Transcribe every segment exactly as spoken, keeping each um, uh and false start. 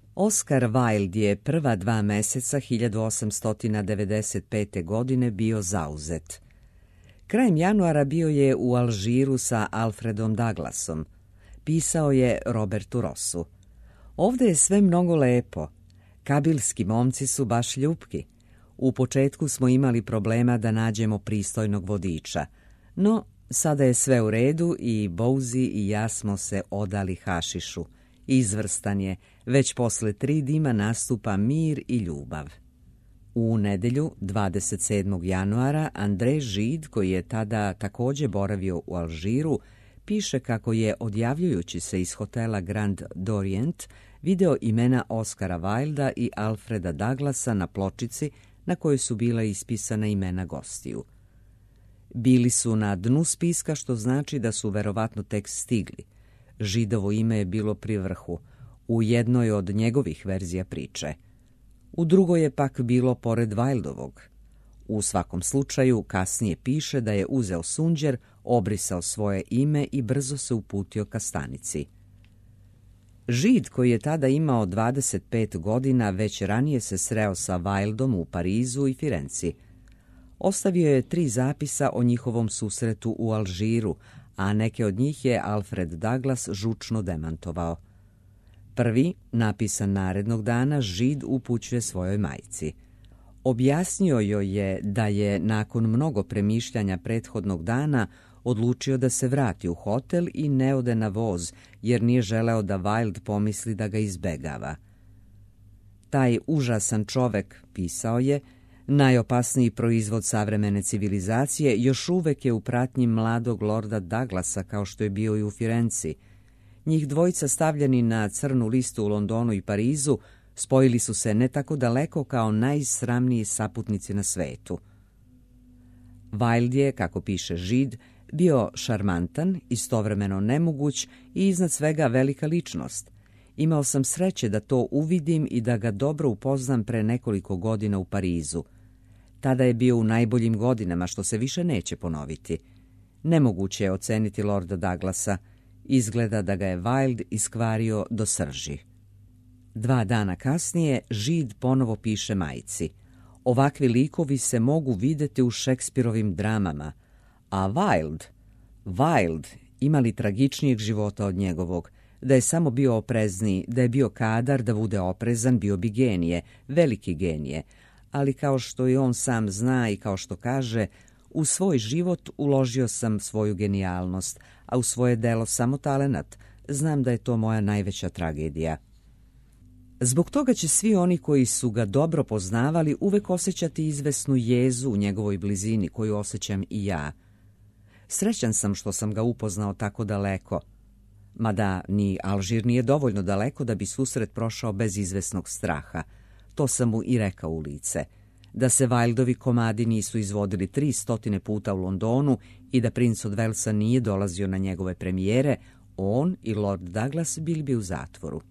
Oscar Wilde je prva dva meseca hiljadu osamsto devedeset pete. godine bio zauzet. Krajem januara bio je u Alžiru sa Alfredom Douglasom. Pisao je Robertu Rossu. Ovde je sve mnogo lepo. Kabilski momci su baš ljupki. U početku smo imali problema da nađemo pristojnog vodiča, no sada je sve u redu i Bouzi i ja smo se odali hašišu. Izvrstan je, već posle tri dima nastupa mir i ljubav. U nedelju, dvadeset sedmog januara, André Gide, koji je tada također boravio u Alžiru, piše kako je, odjavljujući se iz hotela Grand Orient, video imena Oscara Wilda i Alfreda Douglasa na pločici na kojoj su bila ispisana imena gostiju. Bili su na dnu spiska, što znači da su verovatno tek stigli. Židovo ime je bilo pri vrhu, u jednoj od njegovih verzija priče. U drugoj je pak bilo pored Wildovog. U svakom slučaju, kasnije piše da je uzeo sunđer, obrisao svoje ime i brzo se uputio ka stanici. Gide, koji je tada imao dvadeset pet godina, već ranije se sreo sa Wildom u Parizu i Firenci. Ostavio je tri zapisa o njihovom susretu u Alžiru, a neke od njih je Alfred Douglas žučno demantovao. Prvi, napisan narednog dana, Gide upućuje svojoj majci. Objasnio joj je da je nakon mnogo premišljanja prethodnog dana odlučio da se vrati u hotel i ne ode na voz, jer nije želeo da Wilde pomisli da ga izbegava. Taj užasan čovek, pisao je, najopasniji proizvod savremene civilizacije, još uvek je u pratnji mladog lorda Douglasa, kao što je bio i u Firenci. Njih dvojica, stavljeni na crnu listu u Londonu i Parizu, spojili su se ne tako daleko kao najsramniji saputnici na svetu. Wilde je, kako piše Gide, bio šarmantan, istovremeno nemoguć i iznad svega velika ličnost. Imao sam sreće da to uvidim i da ga dobro upoznam pre nekoliko godina u Parizu. Tada je bio u najboljim godinama, što se više neće ponoviti. Nemoguće je oceniti lorda Douglasa. Izgleda da ga je Wilde iskvario do srži. Dva dana kasnije Gide ponovo piše majci. Ovakvi likovi se mogu videti u Šekspirovim dramama, a Wilde, Wilde ima li tragičnijeg života od njegovog? Da je samo bio oprezniji, da je bio kadar da bude oprezan, bio bi genije, veliki genije, ali kao što i on sam zna i kao što kaže, u svoj život uložio sam svoju genijalnost, a u svoje delo samo talenat. Znam da je to moja najveća tragedija. Zbog toga će svi oni koji su ga dobro poznavali uvek osjećati izvesnu jezu u njegovoj blizini, koju osjećam i ja. Srećan sam što sam ga upoznao tako daleko, mada ni Alžir nije dovoljno daleko da bi susret prošao bez izvesnog straha. To sam mu i rekao u lice. Da se Wildovi komadi nisu izvodili tri stotine puta u Londonu i da princ od Velsa nije dolazio na njegove premijere, on i lord Douglas bili bi u zatvoru.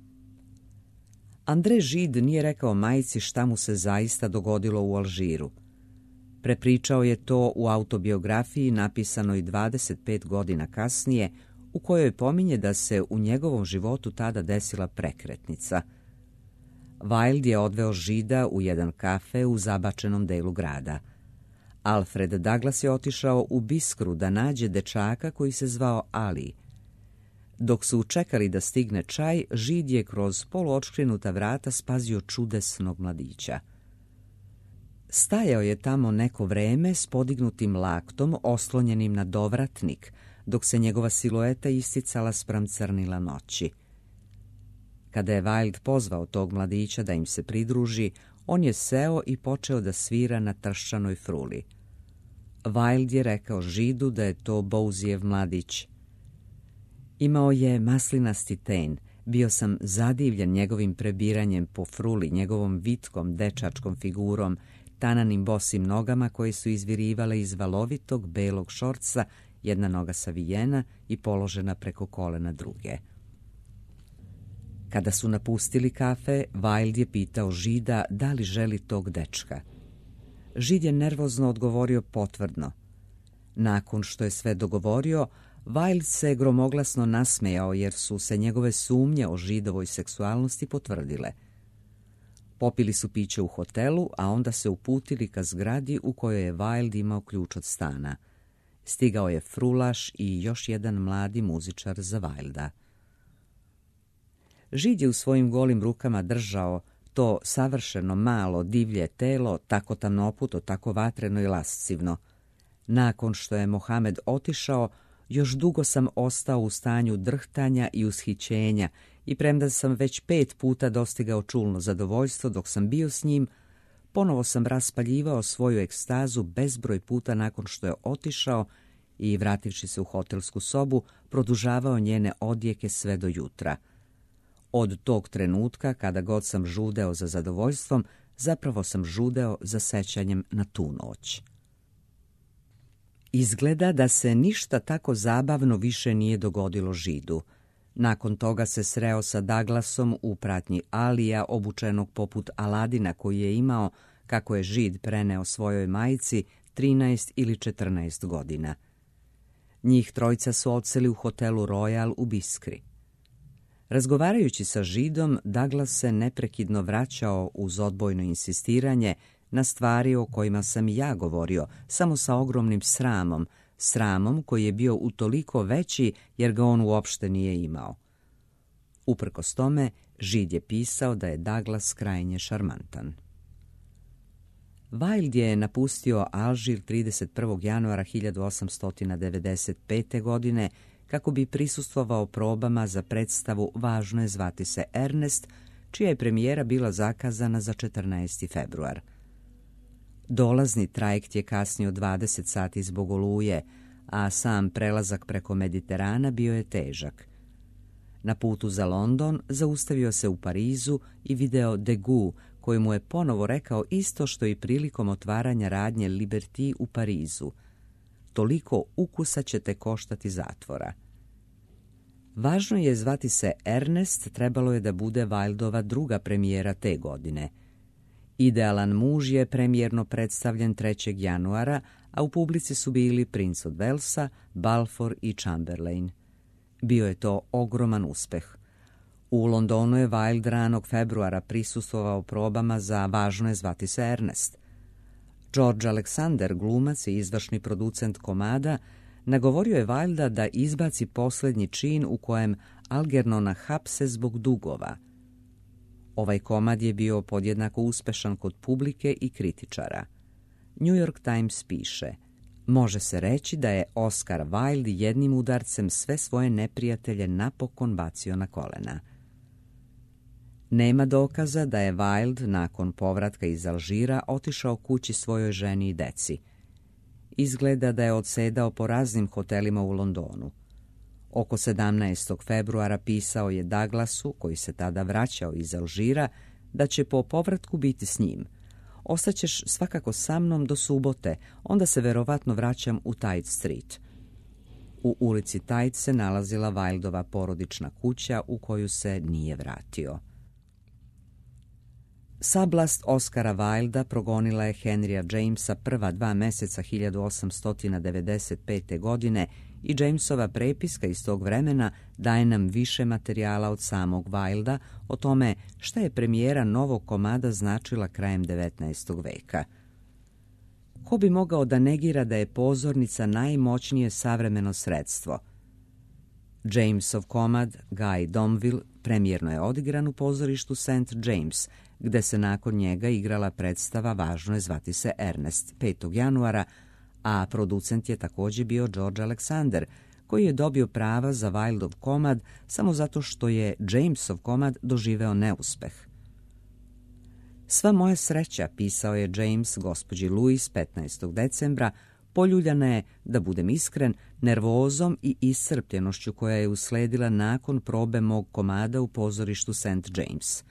André Gide nije rekao majci šta mu se zaista dogodilo u Alžiru. Prepričao je to u autobiografiji napisanoj dvadeset pet godina kasnije, u kojoj pominje da se u njegovom životu tada desila prekretnica. Wilde je odveo Gidea u jedan kafe u zabačenom delu grada. Alfred Douglas je otišao u Biskru da nađe dečaka koji se zvao Ali. Dok su čekali da stigne čaj, Gide je kroz poluotškrinuta vrata spazio čudesnog mladića. Stajao je tamo neko vreme s podignutim laktom oslonjenim na dovratnik, dok se njegova silueta isticala spram crnila noći. Kada je Wilde pozvao tog mladića da im se pridruži, on je seo i počeo da svira na trščanoj fruli. Wilde je rekao Gideu da je to Bouzijev mladić. Imao je maslinasti ten, bio sam zadivljen njegovim prebiranjem po fruli, njegovom vitkom dečačkom figurom, tananim bosim nogama koje su izvirivale iz valovitog belog šorca, jedna noga savijena i položena preko kolena druge. Kada su napustili kafe, Wilde je pitao Gidea da li želi tog dečka. Gide je nervozno odgovorio potvrdno. Nakon što je sve dogovorio, Wilde se gromoglasno nasmejao jer su se njegove sumnje o židovoj seksualnosti potvrdile. Popili su piće u hotelu, a onda se uputili ka zgradi u kojoj je Wilde imao ključ od stana. Stigao je frulaš i još jedan mladi muzičar za Wildea. Žid je u svojim golim rukama držao to savršeno malo divlje telo, tako tamnoputo, tako vatreno i lascivno. Nakon što je Mohamed otišao, još dugo sam ostao u stanju drhtanja i ushićenja i premda sam već pet puta dostigao čulno zadovoljstvo dok sam bio s njim, ponovo sam raspaljivao svoju ekstazu bezbroj puta nakon što je otišao i, vrativši se u hotelsku sobu, produžavao njene odjeke sve do jutra. Od tog trenutka, kada god sam žudeo za zadovoljstvom, zapravo sam žudeo za sećanjem na tu noć. Izgleda da se ništa tako zabavno više nije dogodilo Židu. Nakon toga se sreo sa Douglasom u pratnji Alija, obučenog poput Aladina, koji je imao, kako je Žid preneo svojoj majci, trinaest ili četrnaest godina. Njih trojica su odseli u hotelu Royal u Biskri. Razgovarajući sa Židom, Douglas se neprekidno vraćao uz odbojno insistiranje na stvari o kojima sam i ja govorio, samo sa ogromnim sramom, sramom koji je bio utoliko veći jer ga on uopšte nije imao. Uprkos tome, Žid je pisao da je Douglas krajnje šarmantan. Wilde je napustio Alžir trideset prvog januara hiljadu osamsto devedeset pete. godine kako bi prisustvovao probama za predstavu Važno je zvati se Ernest, čija je premijera bila zakazana za četrnaesti februar. Dolazni trajekt je kasnio dvadeset sati zbog oluje, a sam prelazak preko Mediterana bio je težak. Na putu za London zaustavio se u Parizu i video Degout, koji mu je ponovo rekao isto što i prilikom otvaranja radnje Liberty u Parizu. Toliko ukusa će te koštati zatvora. Važno je zvati se Ernest trebalo je da bude Wildeova druga premijera te godine. Idealan muž je premijerno predstavljen trećeg januara, a u publici su bili princ od Walesa, Balfour i Chamberlain. Bio je to ogroman uspeh. U Londonu je Wilde ranog februara prisustvovao probama za Važno je zvati se Ernest. George Alexander, glumac i izvršni producent komada, nagovorio je Wildea da izbaci posljednji čin u kojem Algernona hapse zbog dugova. Ovaj komad je bio podjednako uspešan kod publike i kritičara. New York Times piše: može se reći da je Oscar Wilde jednim udarcem sve svoje neprijatelje napokon bacio na kolena. Nema dokaza da je Wilde nakon povratka iz Alžira otišao kući svojoj ženi i deci. Izgleda da je odsedao po raznim hotelima u Londonu. Oko sedamnaestog februara pisao je Douglasu, koji se tada vraćao iz Alžira, da će po povratku biti s njim. Ostaćeš svakako sa mnom do subote, onda se verovatno vraćam u Tite Street. U ulici Tite se nalazila Wildova porodična kuća u koju se nije vratio. Sablast Oscara Wildea progonila je Henrya Jamesa prva dva meseca hiljadu osamsto devedeset pete. godine i Jamesova prepiska iz tog vremena daje nam više materijala od samog Wildea o tome šta je premijera novog komada značila krajem devetnaestog veka. Ko bi mogao da negira da je pozornica najmoćnije savremeno sredstvo? Jamesov komad Guy Domville premijerno je odigran u pozorištu Saint James, gde se nakon njega igrala predstava Važno je zvati se Ernest petog januara, a producent je također bio George Alexander, koji je dobio prava za Wildov komad samo zato što je Jamesov komad doživeo neuspeh. Sva moja sreća, pisao je James gospođi Louis petnaestog decembra, poljuljana je, da budem iskren, nervozom i iscrpljenošću koja je usledila nakon probe mog komada u pozorištu Saint James.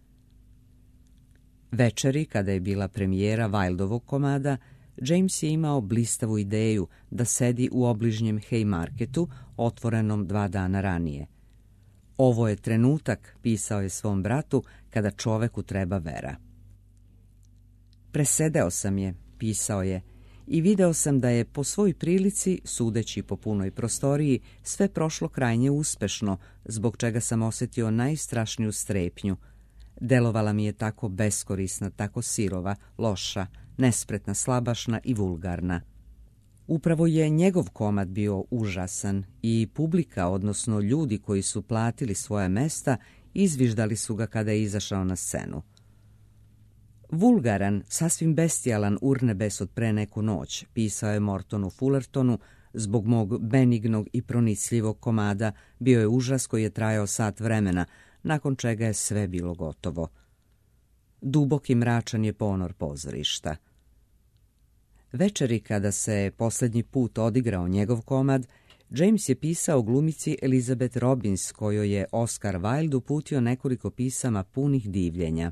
Večeri, kada je bila premijera Wildovog komada, James je imao blistavu ideju da sedi u obližnjem Haymarketu, otvorenom dva dana ranije. Ovo je trenutak, pisao je svom bratu, kada čoveku treba vera. Presedeo sam je, pisao je, i video sam da je po svoj prilici, sudeći po punoj prostoriji, sve prošlo krajnje uspešno, zbog čega sam osjetio najstrašniju strepnju. Delovala mi je tako beskorisna, tako sirova, loša, nespretna, slabašna i vulgarna. Upravo je njegov komad bio užasan i publika, odnosno ljudi koji su platili svoje mesta, izviždali su ga kada je izašao na scenu. Vulgaran, sasvim bestijalan urnebes od pre neku noć, pisao je Mortonu Fullertonu, zbog mog benignog i pronicljivog komada bio je užas koji je trajao sat vremena, nakon čega je sve bilo gotovo. Dubok i mračan je ponor pozorišta. Večeri kada se posljednji put odigrao njegov komad, James je pisao glumici Elizabeth Robbins, kojoj je Oscar Wilde uputio nekoliko pisama punih divljenja.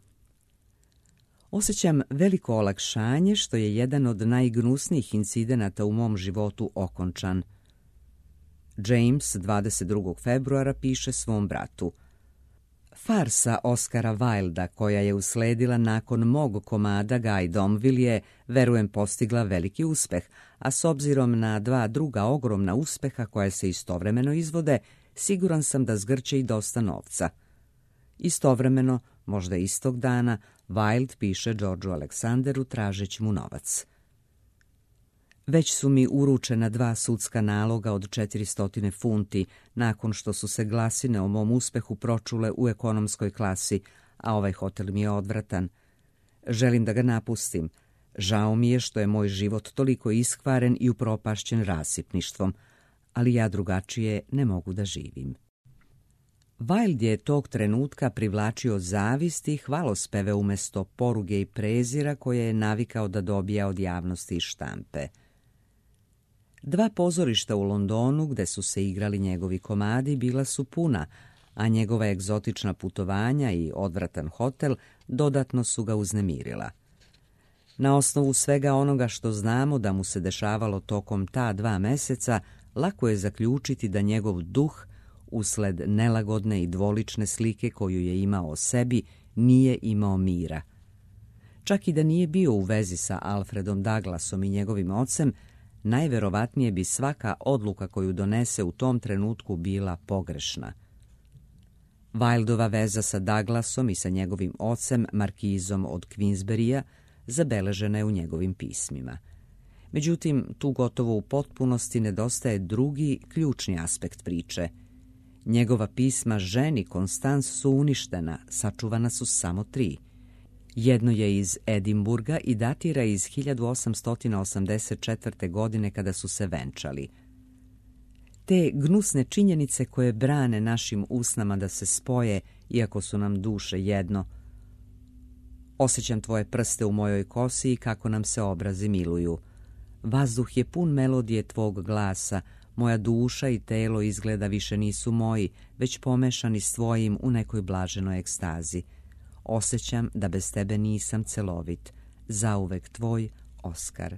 Osjećam veliko olakšanje što je jedan od najgnusnijih incidenata u mom životu okončan. James dvadeset drugog februara piše svom bratu: Farsa Oscara Wilda, koja je usledila nakon mog komada Guy Domville, je, verujem, postigla veliki uspeh, a s obzirom na dva druga ogromna uspeha koja se istovremeno izvode, siguran sam da zgrće i dosta novca. Istovremeno, možda istog dana, Wilde piše Georgeu Alexanderu tražeći mu novac. Već su mi uručena dva sudska naloga od četiristo funti nakon što su se glasine o mom uspehu pročule u ekonomskoj klasi, a ovaj hotel mi je odvratan. Želim da ga napustim. Žao mi je što je moj život toliko iskvaren i upropašćen rasipništvom, ali ja drugačije ne mogu da živim. Wilde je tog trenutka privlačio zavist i hvalospeve umjesto poruge i prezira koje je navikao da dobija od javnosti i štampe. Dva pozorišta u Londonu gde su se igrali njegovi komadi bila su puna, a njegova egzotična putovanja i odvratan hotel dodatno su ga uznemirila. Na osnovu svega onoga što znamo da mu se dešavalo tokom ta dva meseca, lako je zaključiti da njegov duh, usled nelagodne i dvolične slike koju je imao o sebi, nije imao mira. Čak i da nije bio u vezi sa Alfredom Douglasom i njegovim ocem, najverovatnije bi svaka odluka koju donese u tom trenutku bila pogrešna. Wildova veza sa Douglasom i sa njegovim ocem, markizom od Queensberrya, zabeležena je u njegovim pismima. Međutim, tu gotovo u potpunosti nedostaje drugi, ključni aspekt priče. Njegova pisma ženi Constance su uništena, sačuvana su samo tri. Jedno je iz Edimburga i datira iz hiljadu osamsto osamdeset četvrte. godine kada su se venčali. Te gnusne činjenice koje brane našim usnama da se spoje, iako su nam duše jedno. Osjećam tvoje prste u mojoj kosi i kako nam se obrazi miluju. Vazduh je pun melodije tvog glasa, moja duša i telo izgleda više nisu moji, već pomešani s tvojim u nekoj blaženoj ekstazi. Osjećam da bez tebe nisam celovit. Zauvek tvoj, Oskar.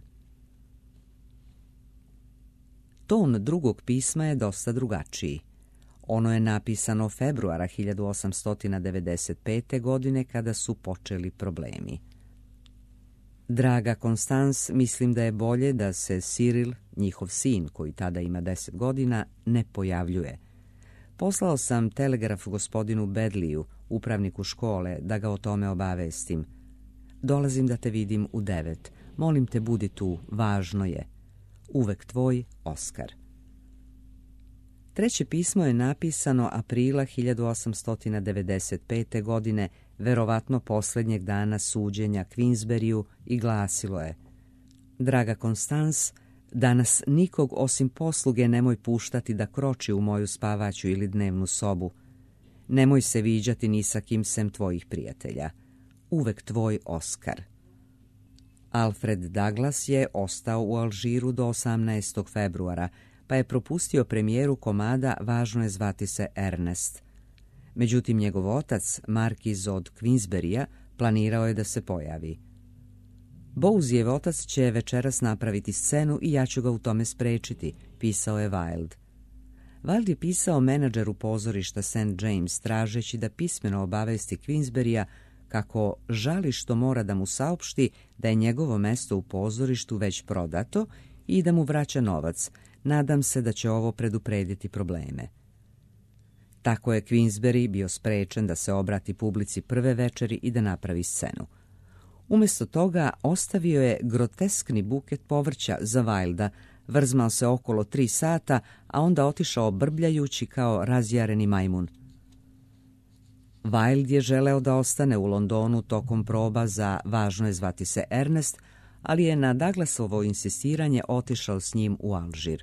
Ton drugog pisma je dosta drugačiji. Ono je napisano februara hiljadu osamsto devedeset pete. godine kada su počeli problemi. Draga Constance, mislim da je bolje da se Cyril, njihov sin, koji tada ima deset godina, ne pojavljuje. Poslao sam telegraf gospodinu Bedliju, upravniku škole, da ga o tome obavestim. Dolazim da te vidim u devet. Molim te, budi tu, važno je. Uvek tvoj, Oskar. Treće pismo je napisano aprila hiljadu osamsto devedeset pete. godine, verovatno posljednjeg dana suđenja Queensberryu, i glasilo je: Draga Constance, danas nikog osim posluge nemoj puštati da kroči u moju spavaću ili dnevnu sobu. Nemoj se viđati ni sa kim sem tvojih prijatelja. Uvek tvoj, Oskar. Alfred Douglas je ostao u Alžiru do osamnaestog februara, pa je propustio premijeru komada Važno je zvati se Ernest. Međutim, njegov otac, markiz od Queensberrya, planirao je da se pojavi. Bowsijev otac će večeras napraviti scenu i ja ću ga u tome sprečiti, pisao je Wilde. Wilde je pisao menadžeru pozorišta Saint James tražeći da pismeno obavesti Queensberrya kako žali što mora da mu saopšti da je njegovo mesto u pozorištu već prodato i da mu vraća novac. Nadam se da će ovo preduprediti probleme. Tako je Queensberry bio sprečen da se obrati publici prve večeri i da napravi scenu. Umjesto toga ostavio je groteskni buket povrća za Wilda, vrzmao se okolo tri sata, a onda otišao brbljajući kao razjareni majmun. Wilde je želeo da ostane u Londonu tokom proba za Važno je zvati se Ernest, ali je na Douglasovo insistiranje otišao s njim u Alžir.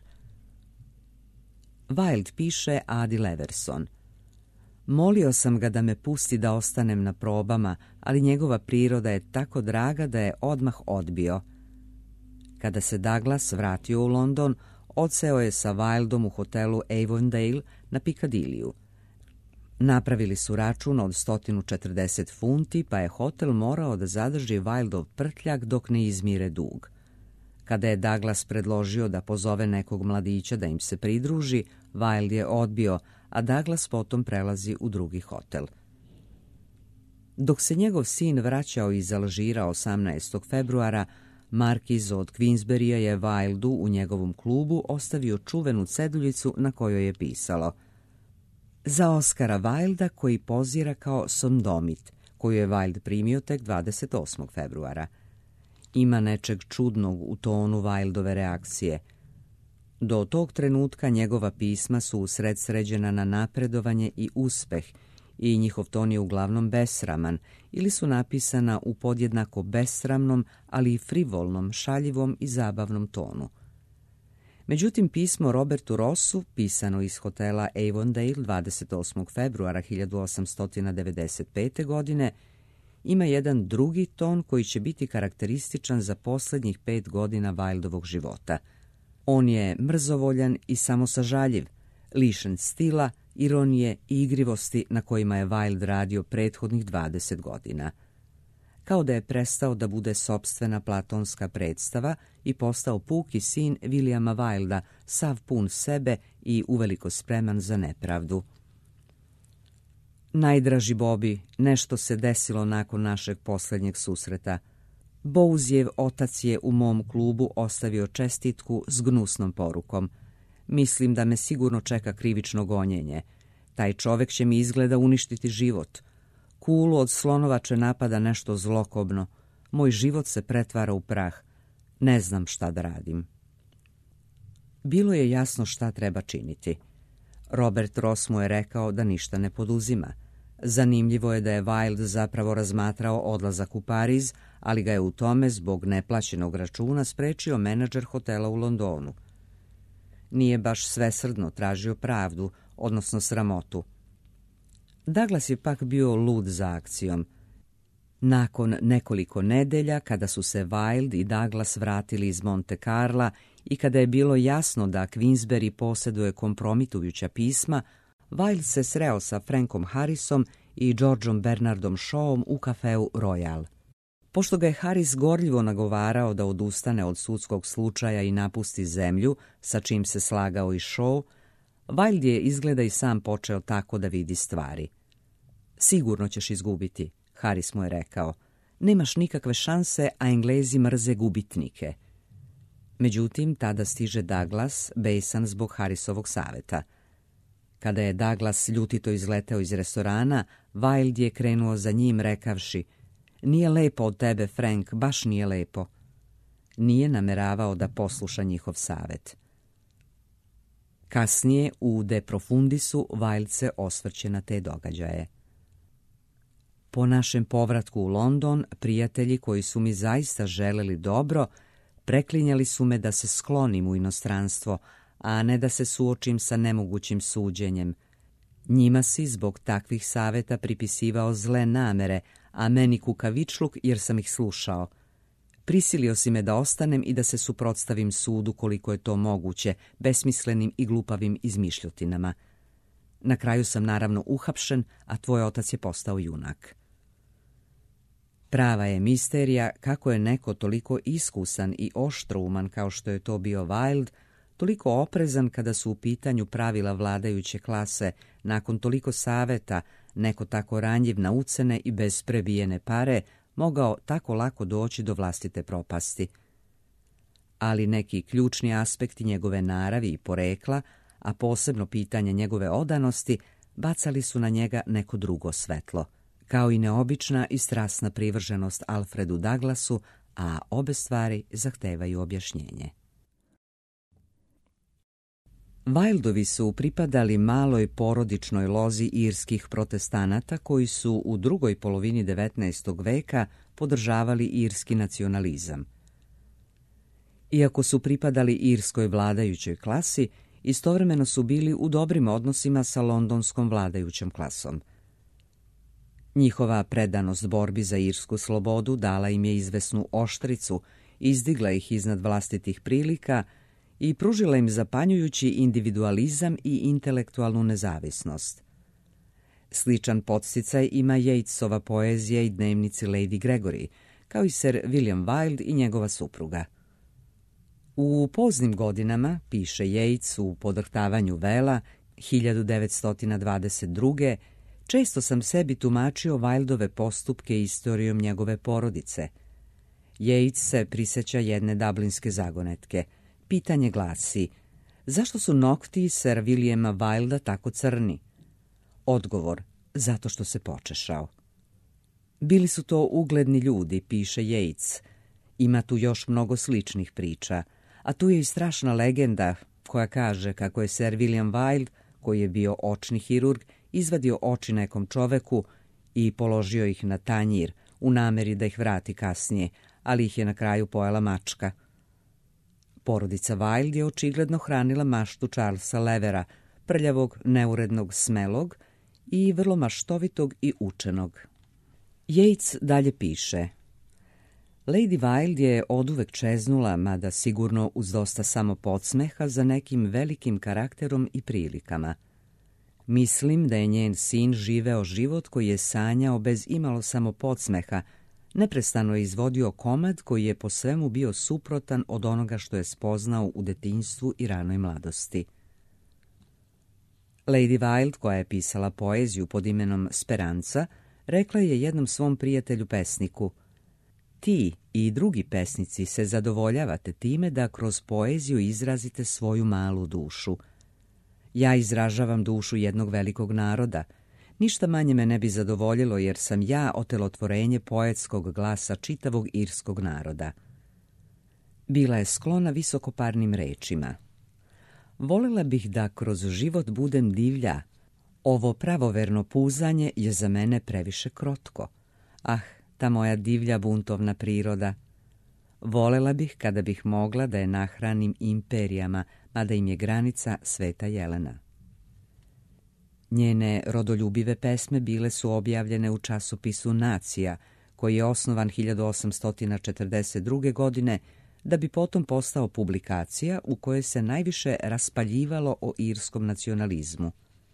Wilde piše Adi Leverson: molio sam ga da me pusti da ostanem na probama, ali njegova priroda je tako draga da je odmah odbio. Kada se Douglas vratio u London, odseo je sa Wildom u hotelu Avondale na Piccadilliju. Napravili su račun od sto četrdeset funti, pa je hotel morao da zadrži Wildov prtljak dok ne izmire dug. Kada je Douglas predložio da pozove nekog mladića da im se pridruži, Wilde je odbio, a Douglas potom prelazi u drugi hotel. Dok se njegov sin vraćao iz Alžira osamnaestog februara, markiz od Queensberrya je Wildu u njegovom klubu ostavio čuvenu ceduljicu na kojoj je pisalo: za Oskara Wilda koji pozira kao sodomit, koju je Wilde primio tek dvadeset osmog februara. Ima nečeg čudnog u tonu Wildove reakcije. Do tog trenutka njegova pisma su usredsređena na napredovanje i uspeh i njihov ton je uglavnom besraman ili su napisana u podjednako besramnom, ali i frivolnom, šaljivom i zabavnom tonu. Međutim, pismo Robertu Rossu, pisano iz hotela Avondale dvadeset osmog februara hiljadu osamsto devedeset pete. godine, ima jedan drugi ton koji će biti karakterističan za posljednjih pet godina Wildovog života. On je mrzovoljan i samosažaljiv, lišen stila, ironije i igrivosti na kojima je Wilde radio prethodnih dvadeset godina. Kao da je prestao da bude sopstvena platonska predstava i postao puki sin Williama Wilda, sav pun sebe i uveliko spreman za nepravdu. Najdraži Bobby, nešto se desilo nakon našeg posljednjeg susreta. Bowsjev otac je u mom klubu ostavio čestitku s gnusnom porukom. Mislim da me sigurno čeka krivično gonjenje. Taj čovek će mi izgleda uništiti život. Kulu od slonovače napada nešto zlokobno. Moj život se pretvara u prah. Ne znam šta da radim. Bilo je jasno šta treba činiti. Robert Ross mu je rekao da ništa ne poduzima. Zanimljivo je da je Wilde zapravo razmatrao odlazak u Pariz, ali ga je u tome zbog neplaćenog računa sprečio menadžer hotela u Londonu. Nije baš svesrdno tražio pravdu, odnosno sramotu. Douglas je pak bio lud za akcijom. Nakon nekoliko nedelja, kada su se Wilde i Douglas vratili iz Monte Carla i kada je bilo jasno da Queensberry posjeduje kompromitujuća pisma, Wilde se sreo sa Frankom Harrisom i Georgeom Bernardom Shawom u kafeu Royal. Pošto ga je Harris gorljivo nagovarao da odustane od sudskog slučaja i napusti zemlju, sa čim se slagao i Shaw, Wilde je izgleda i sam počeo tako da vidi stvari. Sigurno ćeš izgubiti, Harris mu je rekao. Nemaš nikakve šanse, a Englezi mrze gubitnike. Međutim, tada stiže Douglas, besan zbog Harrisovog saveta. Kada je Douglas ljutito izleteo iz restorana, Wilde je krenuo za njim rekavši: nije lepo od tebe, Frank, baš nije lepo. Nije nameravao da posluša njihov savet. Kasnije, u De Profundisu, Wilde se osvrće na te događaje. Po našem povratku u London, prijatelji koji su mi zaista želeli dobro, preklinjali su me da se sklonim u inostranstvo, a ne da se suočim sa nemogućim suđenjem. Njima si zbog takvih saveta pripisivao zle namere, a meni kukavičluk jer sam ih slušao. Prisilio si me da ostanem i da se suprotstavim sudu koliko je to moguće, besmislenim i glupavim izmišljotinama. Na kraju sam naravno uhapšen, a tvoj otac je postao junak. Prava je misterija kako je neko toliko iskusan i oštrouman kao što je to bio Wilde, toliko oprezan kada su u pitanju pravila vladajuće klase, nakon toliko saveta, neko tako ranjiv na ucene i bez prebijene pare mogao tako lako doći do vlastite propasti. Ali neki ključni aspekti njegove naravi i porekla, a posebno pitanje njegove odanosti, bacali su na njega neko drugo svetlo, kao i neobična i strasna privrženost Alfredu Douglasu, a obe stvari zahtevaju objašnjenje. Wildovi su pripadali maloj porodičnoj lozi irskih protestanata koji su u drugoj polovini devetnaestog veka podržavali irski nacionalizam. Iako su pripadali irskoj vladajućoj klasi, istovremeno su bili u dobrim odnosima sa londonskom vladajućom klasom. Njihova predanost borbi za irsku slobodu dala im je izvesnu oštricu, izdigla ih iznad vlastitih prilika i pružila im zapanjujući individualizam i intelektualnu nezavisnost. Sličan podsticaj ima Yeatsova poezija i dnevnici Lady Gregory, kao i Sir William Wilde i njegova supruga. U poznim godinama, piše Yeats u Podrhtavanju vela, hiljadu devetsto dvadeset druge. često sam sebi tumačio Wildove postupke istorijom njegove porodice. Yeats se prisjeća jedne dublinske zagonetke. Pitanje glasi: zašto su nokti Sir Williama Wilda tako crni? Odgovor: zato što se počešao. Bili su to ugledni ljudi, piše Yeats. Ima tu još mnogo sličnih priča, a tu je i strašna legenda koja kaže kako je Sir William Wilde, koji je bio očni hirurg, izvadio oči nekom čoveku i položio ih na tanjir u nameri da ih vrati kasnije, ali ih je na kraju pojela mačka. Porodica Wilde je očigledno hranila maštu Charlesa Levera, prljavog, neurednog, smelog i vrlo maštovitog i učenog. Yeats dalje piše: Lady Wilde je oduvek čeznula, mada sigurno uz dosta samo podsmeha, za nekim velikim karakterom i prilikama. Mislim da je njen sin živeo život koji je sanjao bez imalo samo podsmeha, neprestano je izvodio komad koji je po svemu bio suprotan od onoga što je spoznao u detinjstvu i ranoj mladosti. Lady Wilde, koja je pisala poeziju pod imenom Speranza, rekla je jednom svom prijatelju pesniku: ti i drugi pesnici se zadovoljavate time da kroz poeziju izrazite svoju malu dušu. Ja izražavam dušu jednog velikog naroda. Ništa manje me ne bi zadovoljilo, jer sam ja otelotvorenje poetskog glasa čitavog irskog naroda. Bila je sklona visokoparnim rečima. Volela bih da kroz život budem divlja. Ovo pravoverno puzanje je za mene previše krotko. Ah, ta moja divlja buntovna priroda. Volela bih kada bih mogla da je nahranim imperijama, mada im je granica Sveta Jelena. Njene rodoljubive pesme bile su objavljene u časopisu Nacija, koji je osnovan hiljadu osamsto četrdeset druge. godine, da bi potom postao publikacija u kojoj se najviše raspaljivalo o irskom nacionalizmu.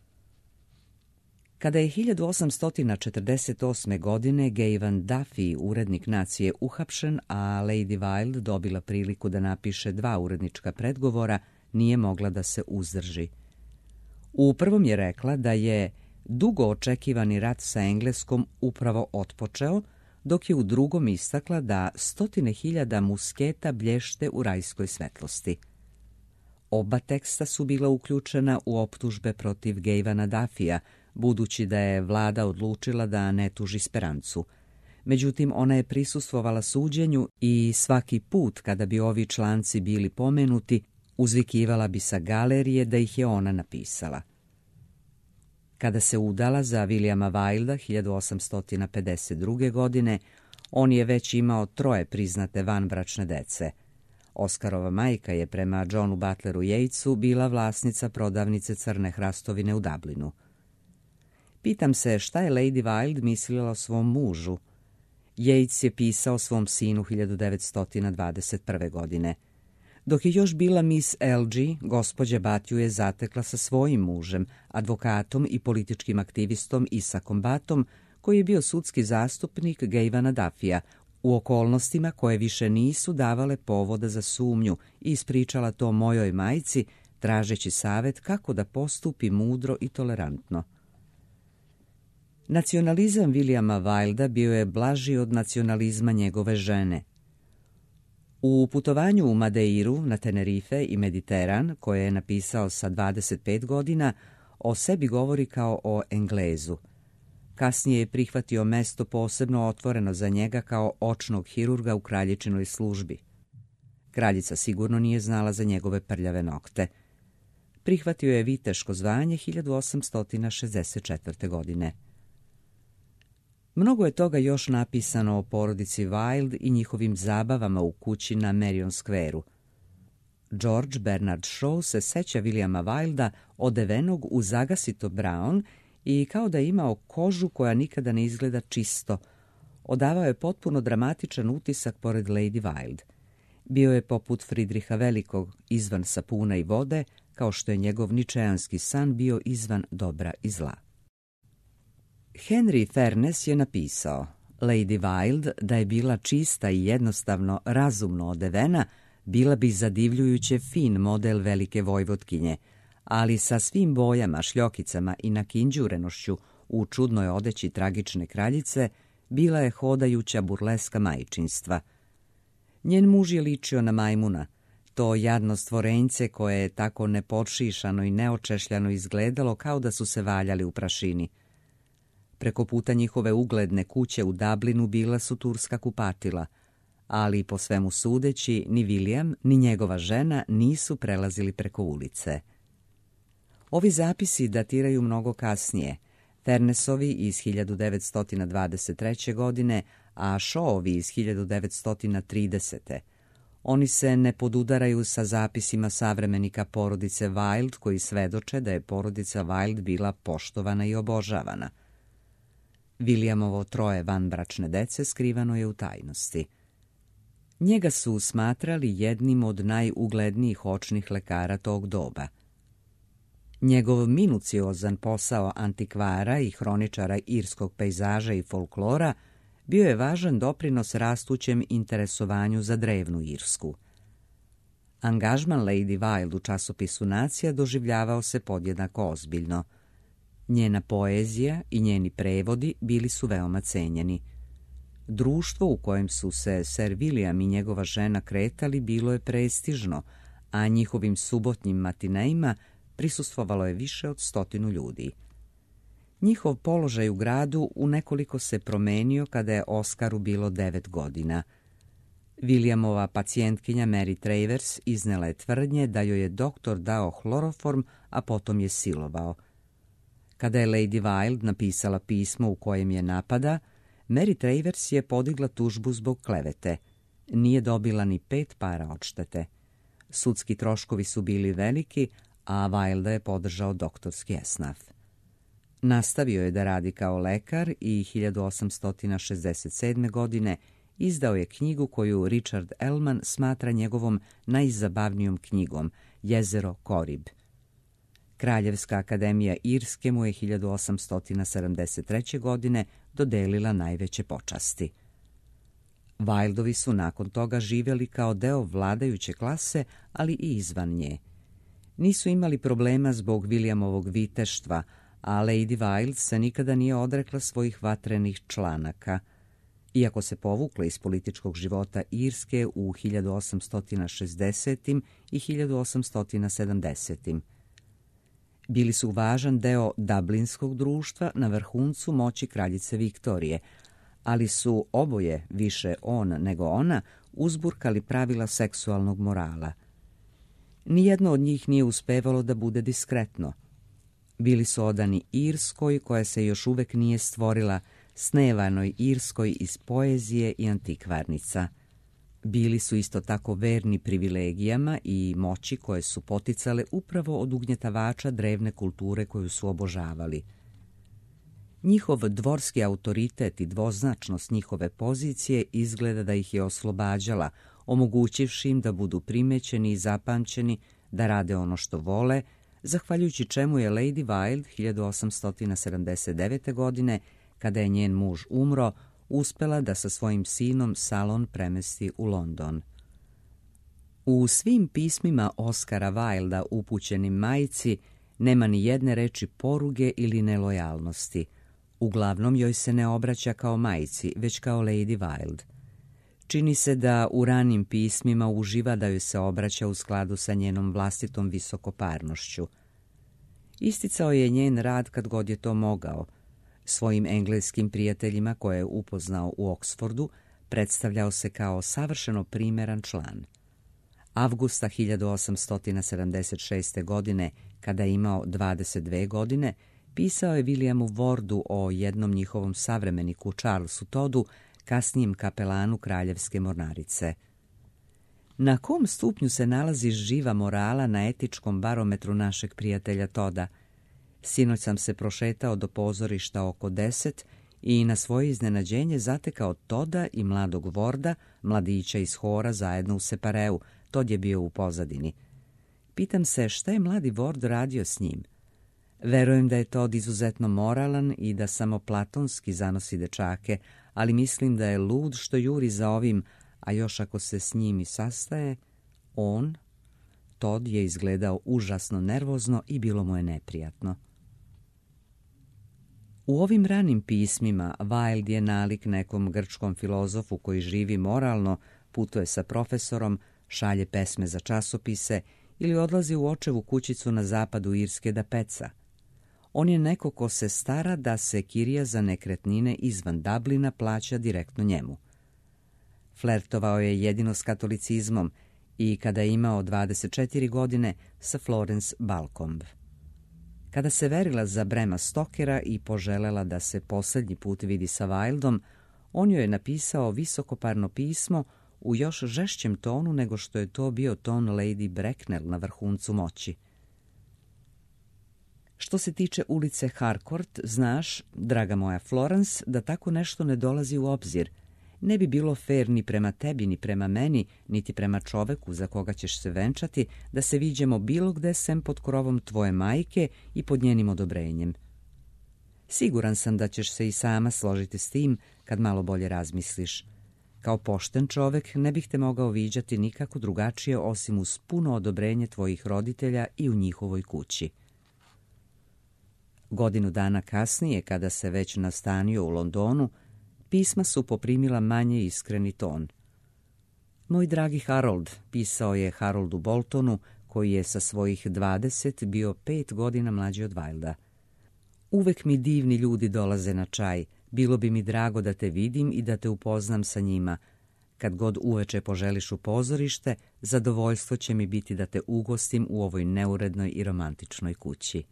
Kada je hiljadu osamsto četrdeset osme. godine Gavan Duffy, urednik Nacije, uhapšen, a Lady Wilde dobila priliku da napiše dva urednička predgovora, nije mogla da se uzdrži. U prvom je rekla da je dugo očekivani rat sa Engleskom upravo otpočeo, dok je u drugom istakla da stotine hiljada musketa blješte u rajskoj svetlosti. Oba teksta su bila uključena u optužbe protiv Gavana Duffya, budući da je vlada odlučila da ne tuži Sperancu. Međutim, ona je prisustvovala suđenju i svaki put kada bi ovi članci bili pomenuti, uzvikivala bi sa galerije da ih je ona napisala. Kada se udala za Williama Wilda hiljadu osamsto pedeset druge. godine, on je već imao troje priznate vanbračne dece. Oskarova majka je prema Johnu Butleru Yeatsu bila vlasnica prodavnice crne hrastovine u Dublinu. Pitam se šta je Lady Wilde mislila o svom mužu. Yeats je pisao svom sinu hiljadu devetsto dvadeset prve. godine. Dok je još bila Miss L G, gospođa Batju je zatekla sa svojim mužem, advokatom i političkim aktivistom Isakom Batom, koji je bio sudski zastupnik Gavana Duffya, u okolnostima koje više nisu davale povoda za sumnju, i ispričala to mojoj majci, tražeći savjet kako da postupi mudro i tolerantno. Nacionalizam Williama Wilda bio je blaži od nacionalizma njegove žene. U putovanju u Madeiru, na Tenerife i Mediteran, koje je napisao sa dvadeset pet godina, o sebi govori kao o Englezu. Kasnije je prihvatio mesto posebno otvoreno za njega kao očnog hirurga u kraljičinoj službi. Kraljica sigurno nije znala za njegove prljave nokte. Prihvatio je viteško zvanje hiljadu osamsto šezdeset četvrte. godine. Mnogo je toga još napisano o porodici Wilde i njihovim zabavama u kući na Marion Square-u. George Bernard Shaw se seća Williama Wilda odevenog u zagasito brown i kao da je imao kožu koja nikada ne izgleda čisto. Odavao je potpuno dramatičan utisak pored Lady Wilde. Bio je poput Fridriha Velikog, izvan sapuna i vode, kao što je njegov ničejanski san bio izvan dobra i zla. Henry Furness je napisao: Lady Wilde, da je bila čista i jednostavno razumno odevena, bila bi zadivljujuće fin model velike vojvotkinje, ali sa svim bojama, šljokicama i nakinđurenošću u čudnoj odeći tragične kraljice, bila je hodajuća burleska majčinstva. Njen muž je ličio na majmuna, to jadno stvorenjce koje je tako nepodšišano i neočešljano izgledalo kao da su se valjali u prašini. Preko puta njihove ugledne kuće u Dublinu bila su turska kupatila, ali po svemu sudeći ni William ni njegova žena nisu prelazili preko ulice. Ovi zapisi datiraju mnogo kasnije, Furnessovi iz hiljadu devetsto dvadeset treće. godine, a Shawovi iz hiljadu devetsto tridesete. Oni se ne podudaraju sa zapisima savremenika porodice Wilde koji svedoče da je porodica Wilde bila poštovana i obožavana. Williamovo troje vanbračne dece skrivano je u tajnosti. Njega su smatrali jednim od najuglednijih očnih lekara tog doba. Njegov minuciozan posao antikvara i hroničara irskog pejzaža i folklora bio je važan doprinos rastućem interesovanju za drevnu Irsku. Angažman Lady Wilde u časopisu Nacija doživljavao se podjednako ozbiljno. Njena poezija i njeni prevodi bili su veoma cenjeni. Društvo u kojem su se Sir William i njegova žena kretali bilo je prestižno, a njihovim subotnjim matineima prisustvovalo je više od stotinu ljudi. Njihov položaj u gradu u nekoliko se promenio kada je Oskaru bilo devet godina. Williamova pacijentkinja Mary Travers iznela je tvrdnje da joj je doktor dao hloroform, a potom je silovao. Kada je Lady Wilde napisala pismo u kojem je napada, Mary Travers je podigla tužbu zbog klevete. Nije dobila ni pet para odštete. Sudski troškovi su bili veliki, a Wilda je podržao doktorski esnaf. Nastavio je da radi kao lekar i hiljadu osamsto šezdeset sedme. godine izdao je knjigu koju Richard Ellman smatra njegovom najzabavnijom knjigom, Jezero Korib. Kraljevska akademija Irske mu je hiljadu osamsto sedamdeset treće. godine dodelila najveće počasti. Wildovi su nakon toga živjeli kao deo vladajuće klase, ali i izvan nje. Nisu imali problema zbog Williamovog viteštva, a Lady Wilde se nikada nije odrekla svojih vatrenih članaka. Iako se povukla iz političkog života Irske u hiljadu osamsto šezdesetim i hiljadu osamsto sedamdesetim. Bili su važan deo dublinskog društva na vrhuncu moći kraljice Viktorije, ali su oboje, više on nego ona, uzburkali pravila seksualnog morala. Nijedno od njih nije uspevalo da bude diskretno. Bili su odani Irskoj, koja se još uvek nije stvorila, snevanoj Irskoj iz poezije i antikvarnica. Bili su isto tako verni privilegijama i moći koje su poticale upravo od ugnjetavača drevne kulture koju su obožavali. Njihov dvorski autoritet i dvoznačnost njihove pozicije izgleda da ih je oslobađala, omogućivši im da budu primećeni i zapamćeni, da rade ono što vole, zahvaljujući čemu je Lady Wilde hiljadu osamsto sedamdeset devete. godine, kada je njen muž umro, uspela da sa svojim sinom salon premesti u London. U svim pismima Oskara Wilda upućenim majci nema ni jedne reči poruge ili nelojalnosti. Uglavnom joj se ne obraća kao majci, već kao Lady Wilde. Čini se da u ranim pismima uživa da joj se obraća u skladu sa njenom vlastitom visokoparnošću. Isticao je njen rad kad god je to mogao. Svojim engleskim prijateljima koje je upoznao u Oksfordu predstavljao se kao savršeno primeran član. Avgusta hiljadu osamsto sedamdeset šeste. godine, kada je imao dvadeset dve godine, pisao je Williamu Wardu o jednom njihovom savremeniku Charlesu Toddu, kasnijem kapelanu Kraljevske mornarice. Na kom stupnju se nalazi živa morala na etičkom barometru našeg prijatelja Todda? Sinoć sam se prošetao do pozorišta oko deset i na svoje iznenađenje zatekao Todda i mladog Warda, mladića iz hora, zajedno u separeu. Todd je bio u pozadini. Pitam se šta je mladi Ward radio s njim. Verujem da je Todd izuzetno moralan i da samo platonski zanosi dečake, ali mislim da je lud što juri za ovim, a još ako se s njim i sastaje, on, Todd, je izgledao užasno nervozno i bilo mu je neprijatno. U ovim ranim pismima Wilde je nalik nekom grčkom filozofu koji živi moralno, putuje sa profesorom, šalje pesme za časopise ili odlazi u očevu kućicu na zapadu Irske da peca. On je neko ko se stara da se kirija za nekretnine izvan Dublina plaća direktno njemu. Flertovao je jedino s katolicizmom i kada je imao dvadeset četiri godine sa Florence Balcombe. Kada se verila za Brema Stokera i poželela da se posljednji put vidi sa Wildom, on joj je napisao visokoparno pismo u još žešćem tonu nego što je to bio ton Lady Bracknell na vrhuncu moći. Što se tiče ulice Harcourt, znaš, draga moja Florence, da tako nešto ne dolazi u obzir. Ne bi bilo fair ni prema tebi, ni prema meni, niti prema čoveku za koga ćeš se venčati, da se viđemo bilo gde sem pod krovom tvoje majke i pod njenim odobrenjem. Siguran sam da ćeš se i sama složiti s tim kad malo bolje razmisliš. Kao pošten čovek ne bih te mogao viđati nikako drugačije osim uz puno odobrenje tvojih roditelja i u njihovoj kući. Godinu dana kasnije, kada se već nastanio u Londonu, pisma su poprimila manje iskreni ton. Moj dragi Harold, pisao je Haroldu Boltonu, koji je sa svojih dvadeset bio pet godina mlađi od Wilda. Uvek mi divni ljudi dolaze na čaj. Bilo bi mi drago da te vidim i da te upoznam sa njima. Kad god uveče poželiš u pozorište, zadovoljstvo će mi biti da te ugostim u ovoj neurednoj i romantičnoj kući.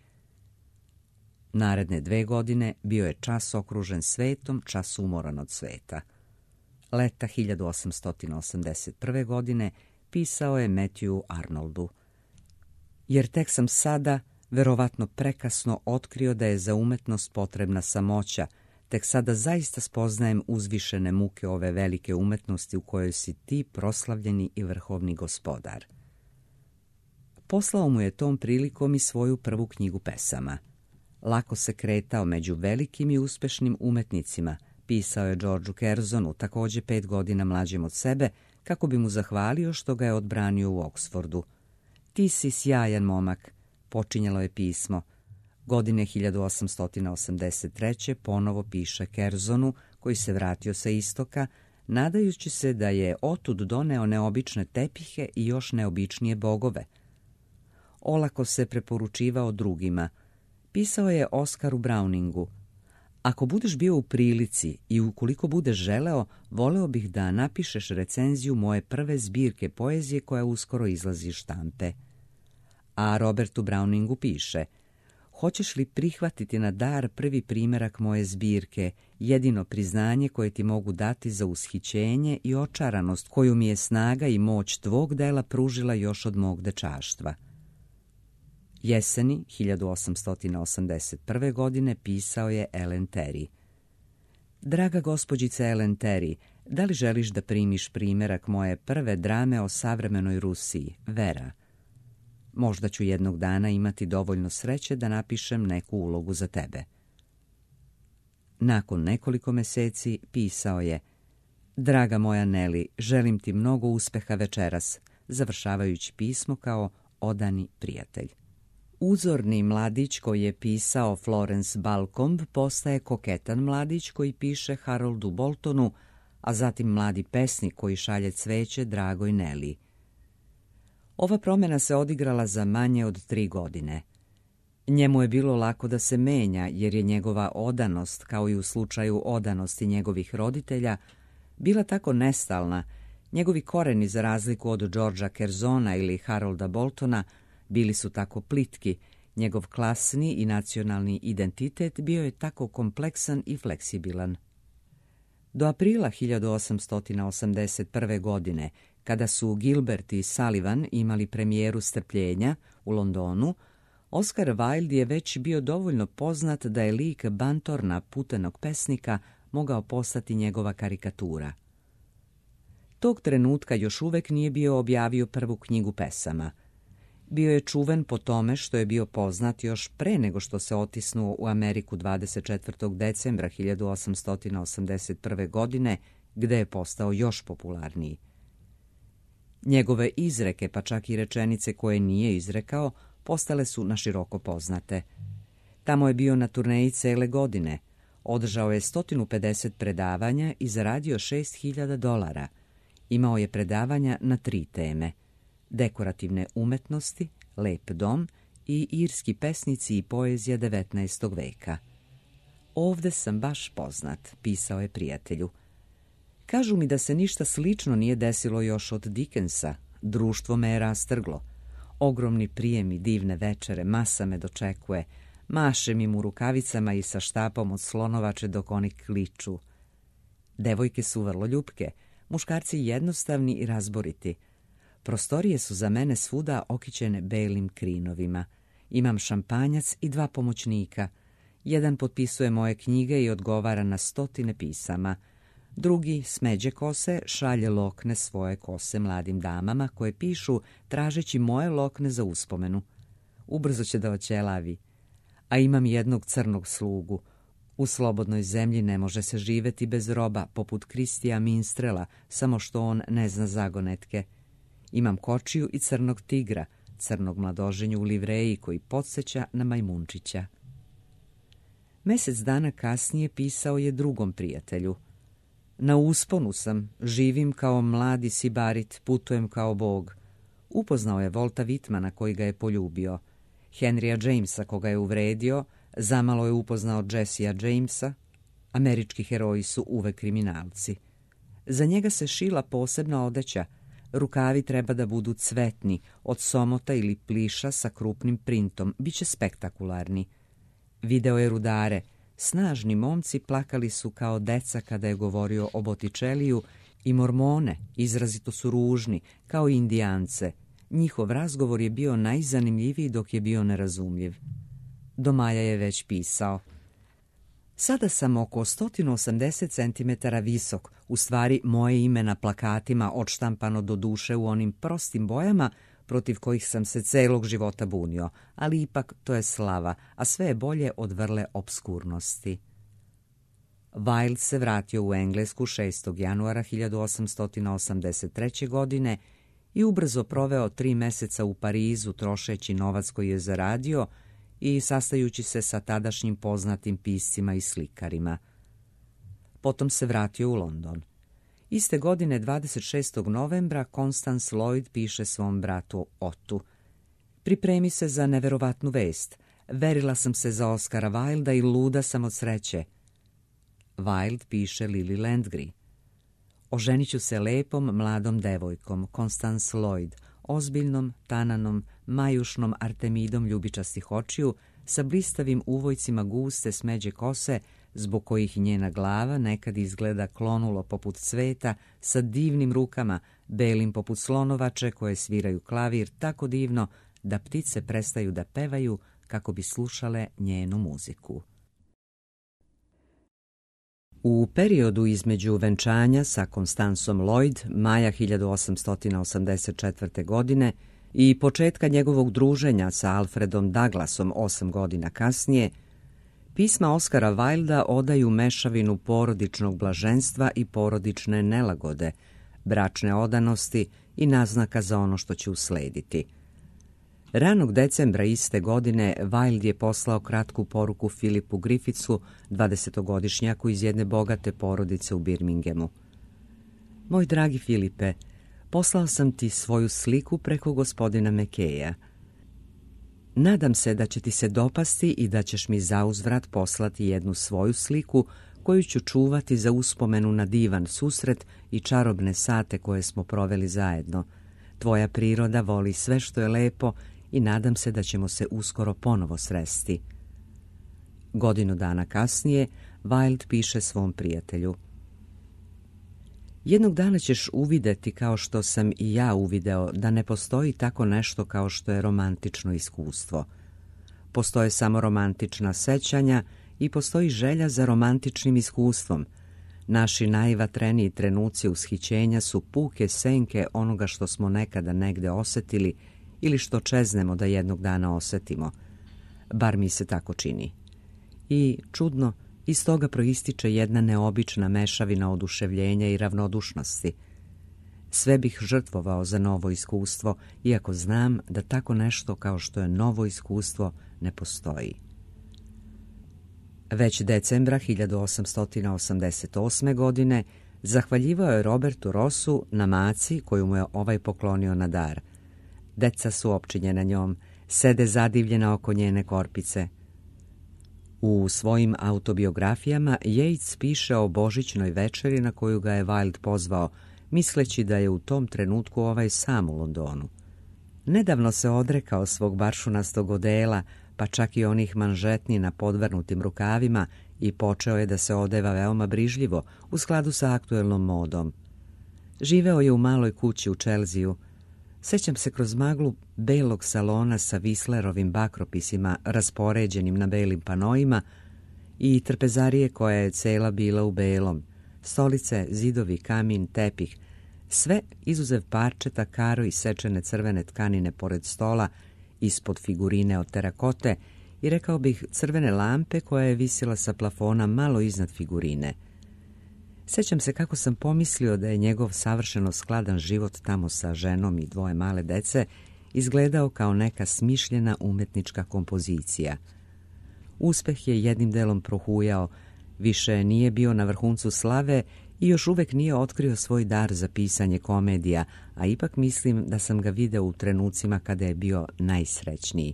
Naredne dve godine bio je čas okružen svetom, čas umoran od sveta. Leta hiljadu osamsto osamdeset prve. godine pisao je Matthew Arnoldu. Jer tek sam sada, verovatno prekasno, otkrio da je za umetnost potrebna samoća, tek sada zaista spoznajem uzvišene muke ove velike umetnosti u kojoj si ti proslavljeni i vrhovni gospodar. Poslao mu je tom prilikom i svoju prvu knjigu pesama. Lako se kretao među velikim i uspešnim umetnicima, pisao je Georgeu Curzonu, također pet godina mlađim od sebe, kako bi mu zahvalio što ga je odbranio u Oksfordu. Ti si sjajan momak, počinjalo je pismo. Godine hiljadu osamsto osamdeset treće. ponovo piše Curzonu, koji se vratio sa istoka, nadajući se da je otud doneo neobične tepihe i još neobičnije bogove. Olako se preporučivao drugima. Pisao je Oskaru Browningu. Ako budeš bio u prilici i ukoliko budeš želeo, voleo bih da napišeš recenziju moje prve zbirke poezije koja uskoro izlazi iz štampe. A Robertu Browningu piše: hoćeš li prihvatiti na dar prvi primerak moje zbirke, jedino priznanje koje ti mogu dati za ushićenje i očaranost koju mi je snaga i moć tvog dela pružila još od mog dečaštva. Jeseni hiljadu osamsto osamdeset prve. godine pisao je Ellen Terry. Draga gospođice Ellen Terry, da li želiš da primiš primerak moje prve drame o savremenoj Rusiji, Vera? Možda ću jednog dana imati dovoljno sreće da napišem neku ulogu za tebe. Nakon nekoliko meseci pisao je: Draga moja Nelly, želim ti mnogo uspeha večeras, završavajući pismo kao odani prijatelj. Uzorni mladić koji je pisao Florence Balcombe postaje koketan mladić koji piše Haroldu Boltonu, a zatim mladi pesnik koji šalje cveće dragoj Nelly. Ova promjena se odigrala za manje od tri godine. Njemu je bilo lako da se menja, jer je njegova odanost, kao i u slučaju odanosti njegovih roditelja, bila tako nestalna. Njegovi koreni, za razliku od Georgea Curzona ili Harolda Boltona, bili su tako plitki. Njegov klasni i nacionalni identitet bio je tako kompleksan i fleksibilan. Do aprila hiljadu osamsto osamdeset prve. godine, kada su Gilbert i Sullivan imali premijeru Strpljenja u Londonu, Oscar Wilde je već bio dovoljno poznat da je lik Bantorna, putenog pesnika, mogao postati njegova karikatura. Tog trenutka još uvek nije bio objavio prvu knjigu pesama. Bio je čuven po tome što je bio poznat još pre nego što se otisnuo u Ameriku dvadeset četvrtog decembra hiljadu osamsto osamdeset prve. godine, gde je postao još popularniji. Njegove izreke, pa čak i rečenice koje nije izrekao, postale su naširoko poznate. Tamo je bio na turneji cele godine, održao je sto pedeset predavanja i zaradio šest hiljada dolara. Imao je predavanja na tri teme: dekorativne umetnosti, lep dom i irski pesnici i poezija devetnaestog veka. Ovde sam baš poznat, pisao je prijatelju. Kažu mi da se ništa slično nije desilo još od Dickensa. Društvo me je rastrglo. Ogromni prijemi, divne večere, masa me dočekuje. Mašem im u rukavicama i sa štapom od slonovače dok oni kliču. Devojke su vrlo ljupke, muškarci jednostavni i razboriti. Prostorije su za mene svuda okićene belim krinovima. Imam šampanjac i dva pomoćnika. Jedan potpisuje moje knjige i odgovara na stotine pisama. Drugi, smeđe kose, šalje lokne svoje kose mladim damama koje pišu tražeći moje lokne za uspomenu. Ubrzo će da oćelavi. A imam jednog crnog slugu. U slobodnoj zemlji ne može se živeti bez roba, poput Kristija Minstrela, samo što on ne zna zagonetke. Imam kočiju i crnog tigra, crnog mladoženju u livreji koji podsjeća na majmunčića. Mesec dana kasnije pisao je drugom prijatelju. Na usponu sam, živim kao mladi sibarit, putujem kao bog. Upoznao je Volta Whitmana koji ga je poljubio, Henrya Jamesa koga je uvredio, zamalo je upoznao Jessija Jamesa. Američki heroji su uvek kriminalci. Za njega se šila posebna odeća. Rukavi treba da budu cvetni, od somota ili pliša sa krupnim printom, biće spektakularni. Video je rudare. Snažni momci plakali su kao deca kada je govorio o Botticeliju, i mormone, izrazito su ružni, kao i indijance. Njihov razgovor je bio najzanimljiviji dok je bio nerazumljiv. Do maja je već pisao. Sada sam oko sto osamdeset centimetara visok, u stvari moje ime na plakatima odštampano do duše u onim prostim bojama protiv kojih sam se celog života bunio, ali ipak to je slava, a sve je bolje od vrle obskurnosti. Wilde se vratio u Englesku šestog januara hiljadu osamsto osamdeset treće. godine i ubrzo proveo tri meseca u Parizu trošeći novac koji je zaradio i sastajući se sa tadašnjim poznatim piscima i slikarima. Potom se vratio u London. Iste godine, dvadeset šestog novembra, Constance Lloyd piše svom bratu Otu: pripremi se za neverovatnu vest. Verila sam se za Oscara Wilda i luda sam od sreće. Wilde piše Lily Landgry: oženit ću se lepom mladom devojkom, Constance Lloyd, ozbiljnom, tananom, majušnom Artemidom ljubičastih očiju, sa blistavim uvojcima guste smeđe kose, zbog kojih njena glava nekad izgleda klonulo poput cveta, sa divnim rukama, belim poput slonovače koje sviraju klavir tako divno da ptice prestaju da pevaju kako bi slušale njenu muziku. U periodu između venčanja sa Constanceom Lloyd, maja hiljadu osamsto osamdeset četvrte. godine, i početka njegovog druženja sa Alfredom Douglasom osam godina kasnije, pisma Oscara Wilda odaju mešavinu porodičnog blaženstva i porodične nelagode, bračne odanosti i naznaka za ono što će uslediti. Ranog decembra iste godine Wilde je poslao kratku poruku Philipu Griffithsu, dvadesetogodišnjaku iz jedne bogate porodice u Birminghamu. Moj dragi Filipe, poslao sam ti svoju sliku preko gospodina McKeya. Nadam se da će ti se dopasti i da ćeš mi zauzvrat poslati jednu svoju sliku koju ću čuvati za uspomenu na divan susret i čarobne sate koje smo proveli zajedno. Tvoja priroda voli sve što je lepo i nadam se da ćemo se uskoro ponovo sresti. Godinu dana kasnije Wilde piše svom prijatelju: jednog dana ćeš uvideti, kao što sam i ja uvideo, da ne postoji tako nešto kao što je romantično iskustvo. Postoje samo romantična sećanja i postoji želja za romantičnim iskustvom. Naši najvatreniji trenuci ushićenja su puke senke onoga što smo nekada negde osetili ili što čeznemo da jednog dana osetimo. Bar mi se tako čini. I, čudno, iz toga proističe jedna neobična mešavina oduševljenja i ravnodušnosti. Sve bih žrtvovao za novo iskustvo, iako znam da tako nešto kao što je novo iskustvo ne postoji. Već decembra hiljadu osamsto osamdeset osme. godine zahvaljivao je Robertu Rossu na maci koju mu je ovaj poklonio na dar. Deca su opčinjena njom, sede zadivljena oko njene korpice. U svojim autobiografijama Yeats piše o božićnoj večeri na koju ga je Wilde pozvao, misleći da je u tom trenutku ovaj sam u Londonu. Nedavno se odrekao svog baršunastog odela, pa čak i onih manžetni na podvrnutim rukavima, i počeo je da se odeva veoma brižljivo, u skladu sa aktuelnom modom. Živeo je u maloj kući u Čelziju. Sećam se kroz maglu belog salona sa Whistlerovim bakropisima raspoređenim na belim panoima i trpezarije koja je cela bila u belom, stolice, zidovi, kamin, tepih, sve izuzev parčeta, karo i sečene crvene tkanine pored stola, ispod figurine od terakote i, rekao bih, crvene lampe koja je visila sa plafona malo iznad figurine. Sećam se kako sam pomislio da je njegov savršeno skladan život tamo sa ženom i dvoje male dece izgledao kao neka smišljena umetnička kompozicija. Uspeh je jednim delom prohujao, više nije bio na vrhuncu slave i još uvek nije otkrio svoj dar za pisanje komedija, a ipak mislim da sam ga video u trenucima kada je bio najsrećniji.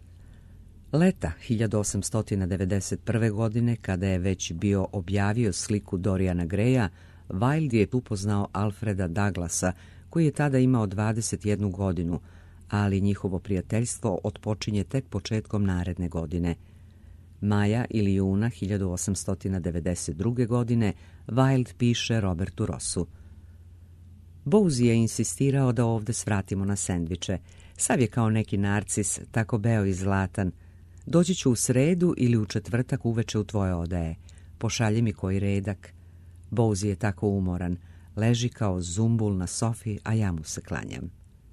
Leta hiljadu osamsto devedeset prve. godine, kada je već bio objavio sliku Doriana Greya, Wilde je upoznao Alfreda Douglasa, koji je tada imao dvadeset jednu godinu, ali njihovo prijateljstvo otpočinje tek početkom naredne godine. Maja ili juna hiljadu osamsto devedeset druge. godine Wilde piše Robertu Rossu: Bowie je insistirao da ovde svratimo na sendviče. Sav je kao neki narcis, tako beo i zlatan. Doći ću u sredu ili u četvrtak uveče u tvoje odaje. Pošalji mi koji redak. Bowie je tako umoran. Leži kao zumbul na sofi, a ja mu se klanjam.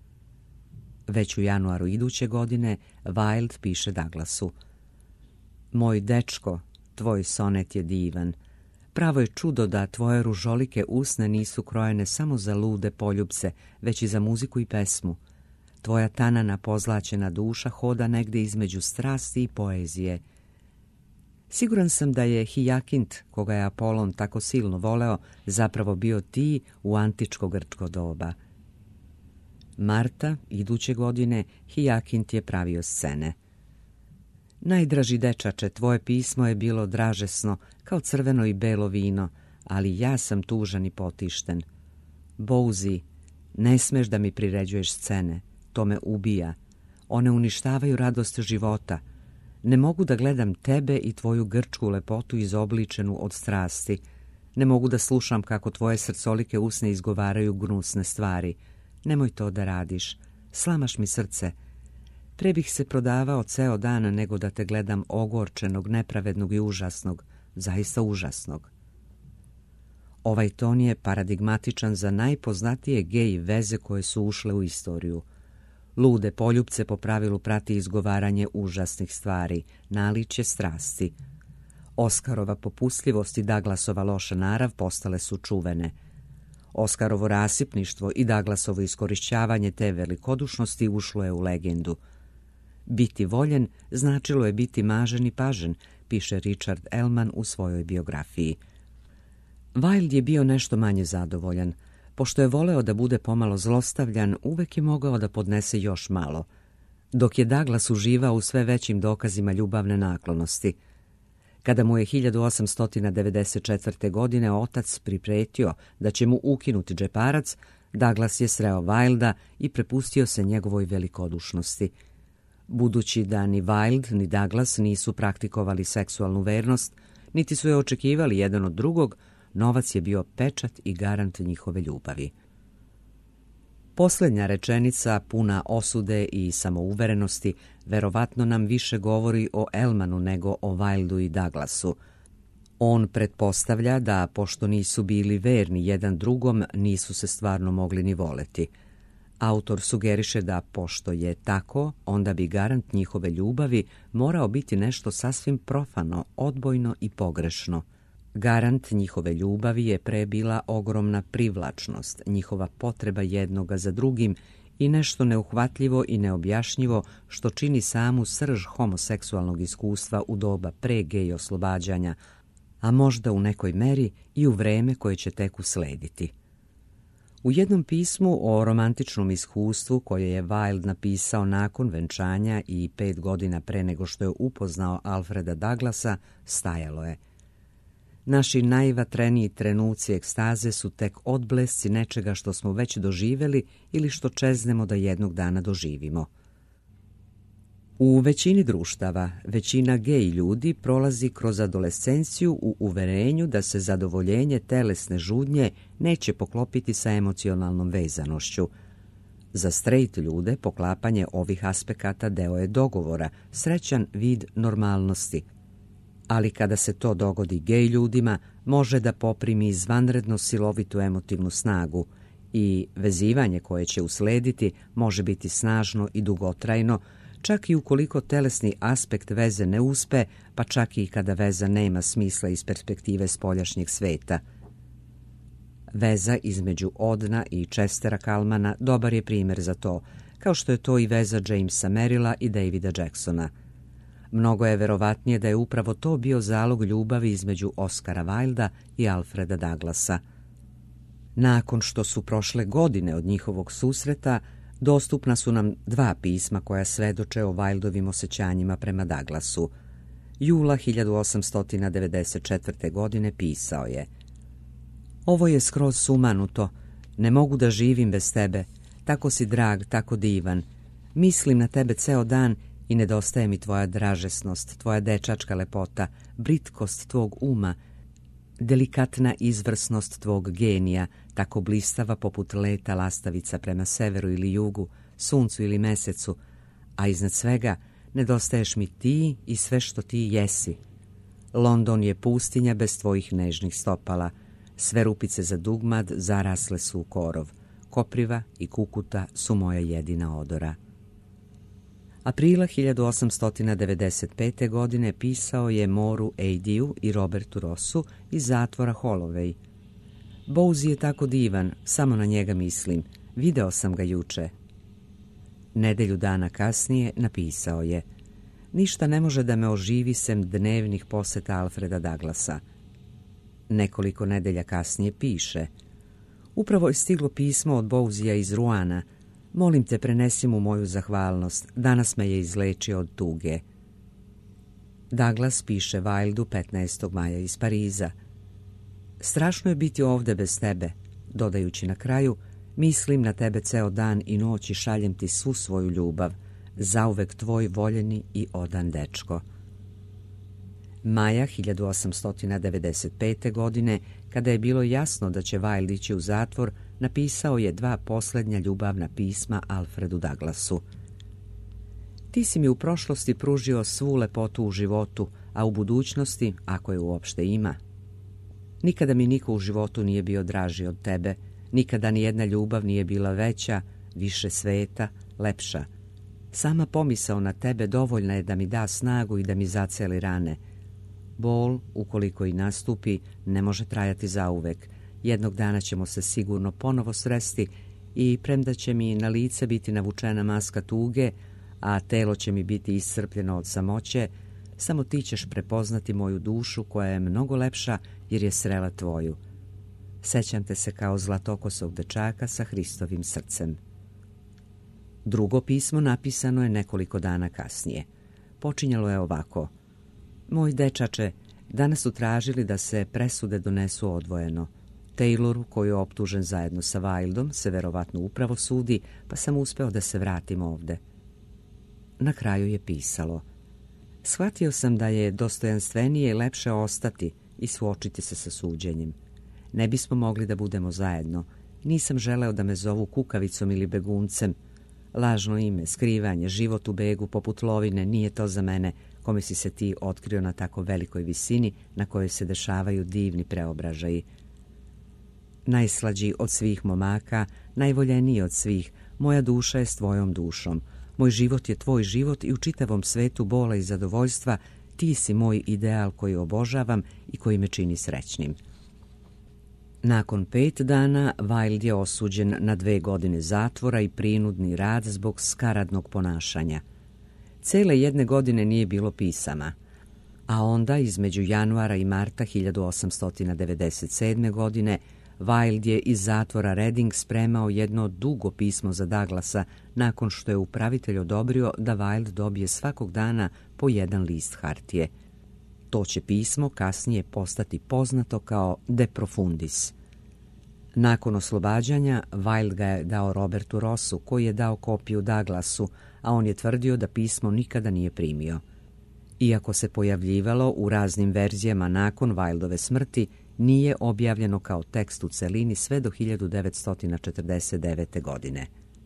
Već u januaru iduće godine Wilde piše Douglasu: Moj dečko, tvoj sonet je divan. Pravo je čudo da tvoje ružolike usne nisu krojene samo za lude poljubce, već i za muziku i pesmu. Tvoja tanana pozlaćena duša hoda negde između strasti i poezije. Siguran sam da je Hijakint, koga je Apolon tako silno voleo, zapravo bio ti u antičko-grčko doba. Marta iduće godine Hijakint je pravio scene. Najdraži dečače, tvoje pismo je bilo dražesno, kao crveno i belo vino, ali ja sam tužan i potišten. Bowie, ne smeš da mi priređuješ scene, to me ubija. One uništavaju radost života. Ne mogu da gledam tebe i tvoju grčku lepotu izobličenu od strasti. Ne mogu da slušam kako tvoje srcolike usne izgovaraju gnusne stvari. Nemoj to da radiš. Slamaš mi srce. Pre bih se prodavao ceo dan nego da te gledam ogorčenog, nepravednog i užasnog, zaista užasnog. Ovaj ton je paradigmatičan za najpoznatije gej veze koje su ušle u istoriju. Lude poljupce po pravilu prati izgovaranje užasnih stvari, naličje strasti. Oskarova popustljivost i Douglasova loša narav postale su čuvene. Oskarovo rasipništvo i Douglasovo iskorišćavanje te velikodušnosti ušlo je u legendu. Biti voljen značilo je biti mažen i pažen, piše Richard Ellman u svojoj biografiji. Wilde je bio nešto manje zadovoljan. Pošto je voleo da bude pomalo zlostavljan, uvek je mogao da podnese još malo, dok je Douglas uživao u sve većim dokazima ljubavne naklonosti. Kada mu je hiljadu osamsto devedeset četvrte. godine otac pripretio da će mu ukinuti džeparac, Douglas je sreo Wilda i prepustio se njegovoj velikodušnosti. Budući da ni Wilde ni Douglas nisu praktikovali seksualnu vernost, niti su je očekivali jedan od drugog, novac je bio pečat i garant njihove ljubavi. Posljednja rečenica, puna osude i samouverenosti, verovatno nam više govori o Ellmanu nego o Wildu i Douglasu. On pretpostavlja da, pošto nisu bili verni jedan drugom, nisu se stvarno mogli ni voleti. Autor sugeriše da, pošto je tako, onda bi garant njihove ljubavi morao biti nešto sasvim profano, odbojno i pogrešno. Garant njihove ljubavi je pre bila ogromna privlačnost, njihova potreba jednoga za drugim i nešto neuhvatljivo i neobjašnjivo što čini samu srž homoseksualnog iskustva u doba pre gej oslobađanja, a možda u nekoj meri i u vreme koje će tek uslediti. U jednom pismu o romantičnom iskustvu koje je Wilde napisao nakon venčanja i pet godina pre nego što je upoznao Alfreda Douglasa, stajalo je: naši najvatreniji trenuci ekstaze su tek odblesci nečega što smo već doživjeli ili što čeznemo da jednog dana doživimo. U većini društava, većina gej ljudi prolazi kroz adolescenciju u uverenju da se zadovoljenje telesne žudnje neće poklopiti sa emocionalnom vezanošću. Za straight ljude poklapanje ovih aspekata deo je dogovora, srećan vid normalnosti. Ali kada se to dogodi gej ljudima, može da poprimi izvanredno silovitu emotivnu snagu i vezivanje koje će uslediti može biti snažno i dugotrajno, čak i ukoliko telesni aspekt veze ne uspe, pa čak i kada veza nema smisla iz perspektive spoljašnjeg sveta. Veza između Odna i Chestera Kalmana dobar je primjer za to, kao što je to i veza Jamesa Merrilla i Davida Jacksona. Mnogo je verovatnije da je upravo to bio zalog ljubavi između Oscara Wilda i Alfreda Douglasa. Nakon što su prošle godine od njihovog susreta, dostupna su nam dva pisma koja svedoče o Wildovim osjećanjima prema Douglasu. Jula hiljadu osamsto devedeset četvrte. godine pisao je: ovo je skroz sumanuto, ne mogu da živim bez tebe, tako si drag, tako divan, mislim na tebe ceo dan i nedostaje mi tvoja dražesnost, tvoja dečačka lepota, britkost tvog uma, delikatna izvrsnost tvog genija, tako blistava poput leta lastavica prema severu ili jugu, suncu ili mesecu, a iznad svega nedostaješ mi ti i sve što ti jesi. London je pustinja bez tvojih nežnih stopala, sve rupice za dugmad zarasle su u korov, kopriva i kukuta su moja jedina odora. Aprila hiljadu osamsto devedeset pete. godine pisao je Moru Eidiju i Robertu Rossu iz zatvora Holloway. Bowsy je tako divan, samo na njega mislim, video sam ga juče. Nedelju dana kasnije napisao je: ništa ne može da me oživi sem dnevnih poseta Alfreda Douglasa. Nekoliko nedelja kasnije piše: upravo je stiglo pismo od Bowsija iz Ruana. Molim te, prenesi mu moju zahvalnost. Danas me je izlečio od tuge. Douglas piše Wildu petnaestog maja iz Pariza: strašno je biti ovde bez tebe, dodajući na kraju: mislim na tebe ceo dan i noć i šaljem ti svu svoju ljubav, zauvek tvoj voljeni i odan dečko. Maja hiljadu osamsto devedeset pete. godine, kada je bilo jasno da će Wilde ići u zatvor, napisao je dva posljednja ljubavna pisma Alfredu Douglasu. Ti si mi u prošlosti pružio svu lepotu u životu, a u budućnosti, ako je uopšte ima. Nikada mi niko u životu nije bio draži od tebe, nikada ni jedna ljubav nije bila veća, više sveta, lepša. Sama pomisao na tebe dovoljna je da mi da snagu i da mi zaceli rane. Bol, ukoliko i nastupi, ne može trajati zauvek. Jednog dana ćemo se sigurno ponovo sresti i premda će mi na lice biti navučena maska tuge, a telo će mi biti iscrpljeno od samoće, samo ti ćeš prepoznati moju dušu koja je mnogo lepša jer je srela tvoju. Sećam te se kao zlatokosog dečaka sa Hristovim srcem. Drugo pismo napisano je nekoliko dana kasnije. Počinjalo je ovako. Moj dečače, danas su tražili da se presude donesu odvojeno. Tayloru, koji je optužen zajedno sa Wildom, se verovatno upravo sudi, pa sam uspeo da se vratim ovde. Na kraju je pisalo. Shvatio sam da je dostojanstvenije i lepše ostati i suočiti se sa suđenjem. Ne bismo mogli da budemo zajedno. Nisam želeo da me zovu kukavicom ili beguncem. Lažno ime, skrivanje, život u begu poput lovine nije to za mene, kome si se ti otkrio na tako velikoj visini na kojoj se dešavaju divni preobražaji. Najslađi od svih momaka, najvoljeniji od svih, moja duša je s tvojom dušom. Moj život je tvoj život i u čitavom svetu bola i zadovoljstva ti si moj ideal koji obožavam i koji me čini srećnim. Nakon pet dana Wild je osuđen na dve godine zatvora i prinudni rad zbog skaradnog ponašanja. Cele jedne godine nije bilo pisama, a onda između januara i marta hiljadu osamsto devedeset sedme. godine Wild je iz zatvora Reading spremao jedno dugo pismo za Douglasa nakon što je upravitelj odobrio da Wild dobije svakog dana po jedan list hartije. To će pismo kasnije postati poznato kao De Profundis. Nakon oslobađanja, Wild ga je dao Robertu Rossu, koji je dao kopiju Douglasu, a on je tvrdio da pismo nikada nije primio. Iako se pojavljivalo u raznim verzijama nakon Wildove smrti, nije objavljeno kao tekst u celini sve do hiljadu devetsto četrdeset devete. godine.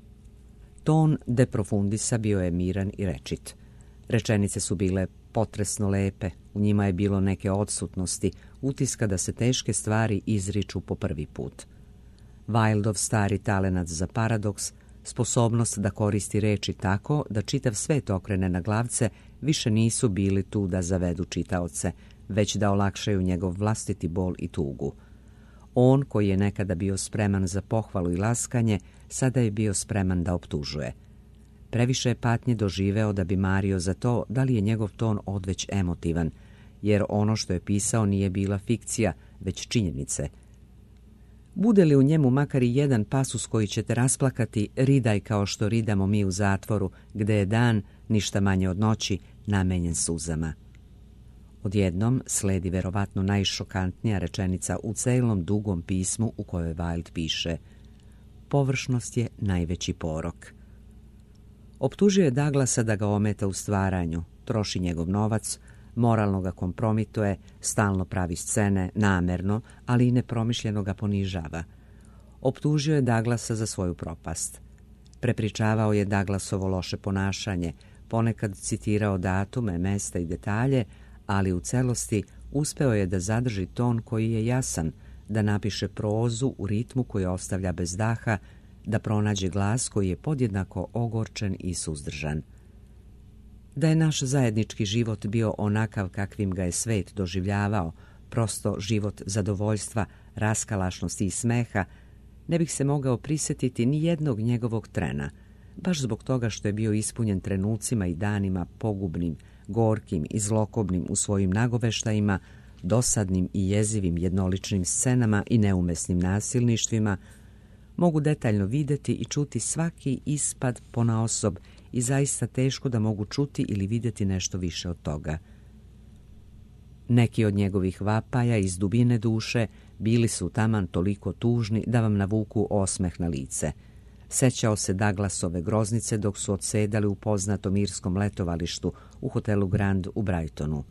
Ton De Profundisa bio je miran i rečit. Rečenice su bile potresno lepe, u njima je bilo neke odsutnosti, utiska da se teške stvari izriču po prvi put. Wildov stari talenat za paradoks, sposobnost da koristi reči tako da čitav svet okrene na glavce, više nisu bili tu da zavedu čitaoce, već da olakšaju njegov vlastiti bol i tugu. On, koji je nekada bio spreman za pohvalu i laskanje, sada je bio spreman da optužuje. Previše je patnje doživeo da bi mario za to da li je njegov ton odveć emotivan, jer ono što je pisao nije bila fikcija, već činjenice. Bude li u njemu makar i jedan pasus koji će te rasplakati, ridaj kao što ridamo mi u zatvoru, gde je dan, ništa manje od noći, namenjen suzama. Odjednom sledi verovatno najšokantnija rečenica u celom dugom pismu u kojoj Wild piše: površnost je najveći porok. Optužio je Douglasa da ga ometa u stvaranju, troši njegov novac, moralno ga kompromituje, stalno pravi scene, namerno, ali i nepromišljeno ga ponižava. Optužio je Douglasa za svoju propast. Prepričavao je Douglasovo loše ponašanje, ponekad citirao datume, mesta i detalje, ali u celosti uspeo je da zadrži ton koji je jasan, da napiše prozu u ritmu koji ostavlja bez daha, da pronađe glas koji je podjednako ogorčen i suzdržan. Da je naš zajednički život bio onakav kakvim ga je svet doživljavao, prosto život zadovoljstva, raskalašnosti i smeha, ne bih se mogao prisjetiti ni jednog njegovog trena, baš zbog toga što je bio ispunjen trenucima i danima pogubnim, gorkim i zlokobnim u svojim nagoveštajima, dosadnim i jezivim jednoličnim scenama i neumesnim nasilništvima, mogu detaljno vidjeti i čuti svaki ispad ponaosob i zaista teško da mogu čuti ili vidjeti nešto više od toga. Neki od njegovih vapaja iz dubine duše bili su taman toliko tužni da vam navuku osmeh na lice. Sećao se Douglasove groznice dok su odsedali u poznatom irskom letovalištu u hotelu Grand u Brightonu.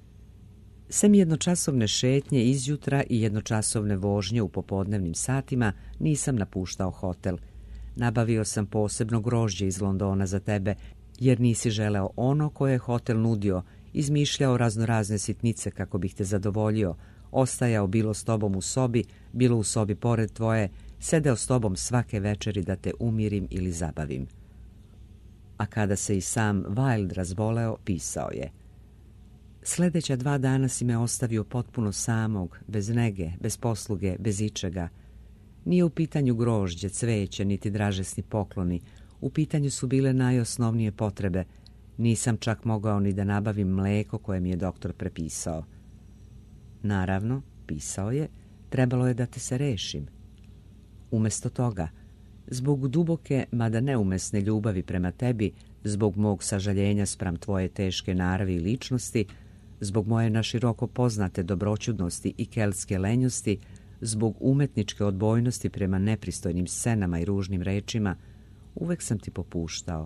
Sem jednočasovne šetnje izjutra i jednočasovne vožnje u popodnevnim satima, nisam napuštao hotel. Nabavio sam posebno grožđe iz Londona za tebe, jer nisi želeo ono koje je hotel nudio, izmišljao raznorazne sitnice kako bih te zadovoljio, ostajao bilo s tobom u sobi, bilo u sobi pored tvoje, sedeo s tobom svake večeri da te umirim ili zabavim. A kada se i sam Wild razboleo, pisao je: sljedeća dva dana si me ostavio potpuno samog, bez nege, bez posluge, bez ičega. Nije u pitanju grožđe, cveće, niti dražesni pokloni. U pitanju su bile najosnovnije potrebe. Nisam čak mogao ni da nabavim mlijeko koje mi je doktor prepisao. Naravno, pisao je, trebalo je da te se rešim. Umjesto toga, zbog duboke, mada neumesne ljubavi prema tebi, zbog mog sažaljenja spram tvoje teške naravi i ličnosti, zbog moje naširoko poznate dobroćudnosti i keltske lenjosti, zbog umetničke odbojnosti prema nepristojnim scenama i ružnim rečima, uvek sam ti popuštao.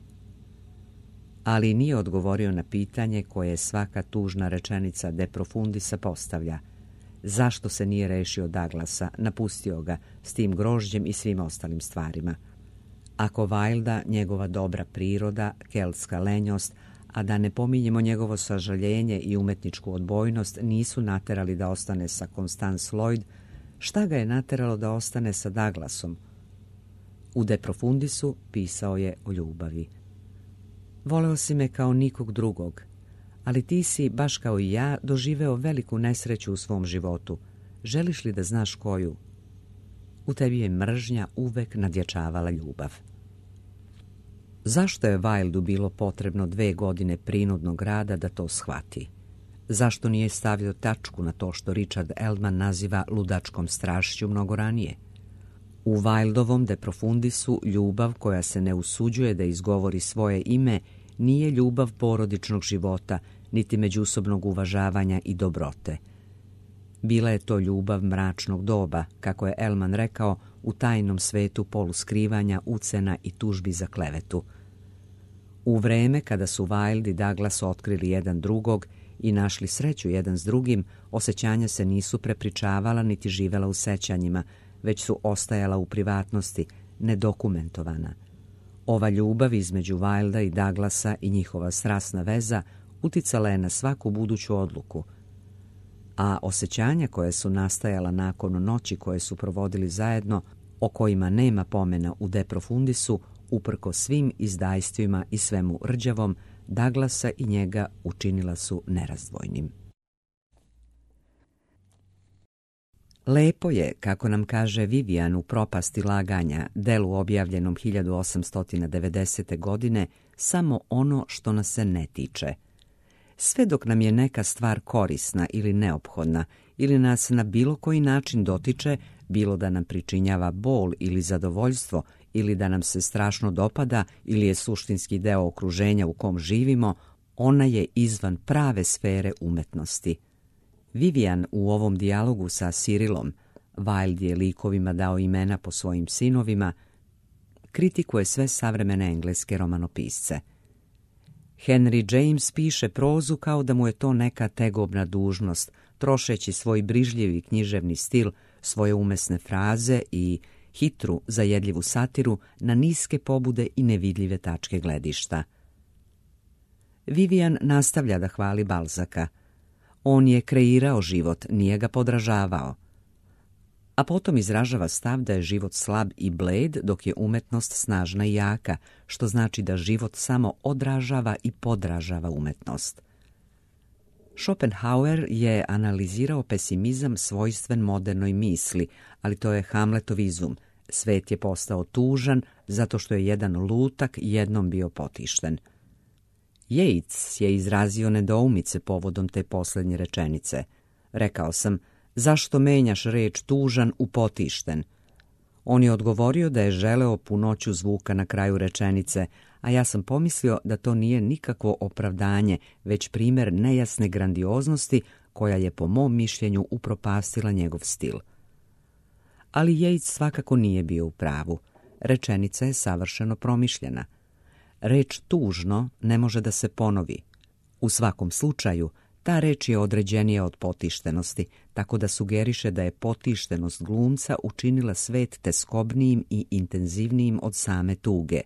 Ali nije odgovorio na pitanje koje svaka tužna rečenica de profundisa postavlja. Zašto se nije rešio Douglasa, napustio ga s tim grožđem i svim ostalim stvarima? Ako Wilda, njegova dobra priroda, keltska lenjost, a da ne pominjemo njegovo sažaljenje i umetničku odbojnost, nisu naterali da ostane sa Constance Lloyd, šta ga je nateralo da ostane sa Douglasom? U De Profundisu pisao je o ljubavi. Voleo si me kao nikog drugog, ali ti si, baš kao i ja, doživeo veliku nesreću u svom životu. Želiš li da znaš koju? U tebi je mržnja uvek nadjačavala ljubav. Zašto je Wildu bilo potrebno dve godine prinudnog rada da to shvati? Zašto nije stavio tačku na to što Richard Eldman naziva ludačkom strašću mnogo ranije? U Wildovom De Profundisu ljubav koja se ne usuđuje da izgovori svoje ime nije ljubav porodičnog života, niti međusobnog uvažavanja i dobrote. Bila je to ljubav mračnog doba, kako je Elman rekao, u tajnom svetu poluskrivanja, ucena i tužbi za klevetu. U vreme kada su Wilde i Douglas otkrili jedan drugog i našli sreću jedan s drugim, osjećanja se nisu prepričavala niti živela u sećanjima, već su ostajala u privatnosti, nedokumentovana. Ova ljubav između Wilda i Douglasa i njihova strasna veza uticala je na svaku buduću odluku, a osjećanja koje su nastajala nakon noći koje su provodili zajedno, o kojima nema pomena u De Profundisu, uprko svim izdajstvima i svemu rđavom, Douglasa i njega učinila su nerazdvojnim. Lepo je, kako nam kaže Vivian u Propasti laganja, delu objavljenom hiljadu osamsto devedesete. godine, samo ono što nas se ne tiče. Sve dok nam je neka stvar korisna ili neophodna, ili nas na bilo koji način dotiče, bilo da nam pričinjava bol ili zadovoljstvo, ili da nam se strašno dopada ili je suštinski deo okruženja u kom živimo, ona je izvan prave sfere umetnosti. Vivian u ovom dijalogu sa Cyrilom, Wilde je likovima dao imena po svojim sinovima, kritikuje sve savremene engleske romanopisce. Henry James piše prozu kao da mu je to neka tegobna dužnost, trošeći svoj brižljivi književni stil, svoje umesne fraze i hitru, zajedljivu satiru na niske pobude i nevidljive tačke gledišta. Vivian nastavlja da hvali Balzaka. On je kreirao život, nije ga podražavao. A potom izražava stav da je život slab i bled, dok je umetnost snažna i jaka, što znači da život samo odražava i podražava umetnost. Schopenhauer je analizirao pesimizam svojstven modernoj misli, ali to je Hamletov izum. Svet je postao tužan zato što je jedan lutak jednom bio potišten. Yeats je izrazio nedoumice povodom te posljednje rečenice. Rekao sam, zašto menjaš reč tužan u potišten? On je odgovorio da je želeo punoću zvuka na kraju rečenice, a ja sam pomislio da to nije nikakvo opravdanje, već primjer nejasne grandioznosti koja je po mom mišljenju upropastila njegov stil. Ali Yeats svakako nije bio u pravu. Rečenica je savršeno promišljena. Reč tužno ne može da se ponovi. U svakom slučaju, ta reč je određenija od potištenosti, tako da sugeriše da je potištenost glumca učinila svet teskobnijim i intenzivnijim od same tuge.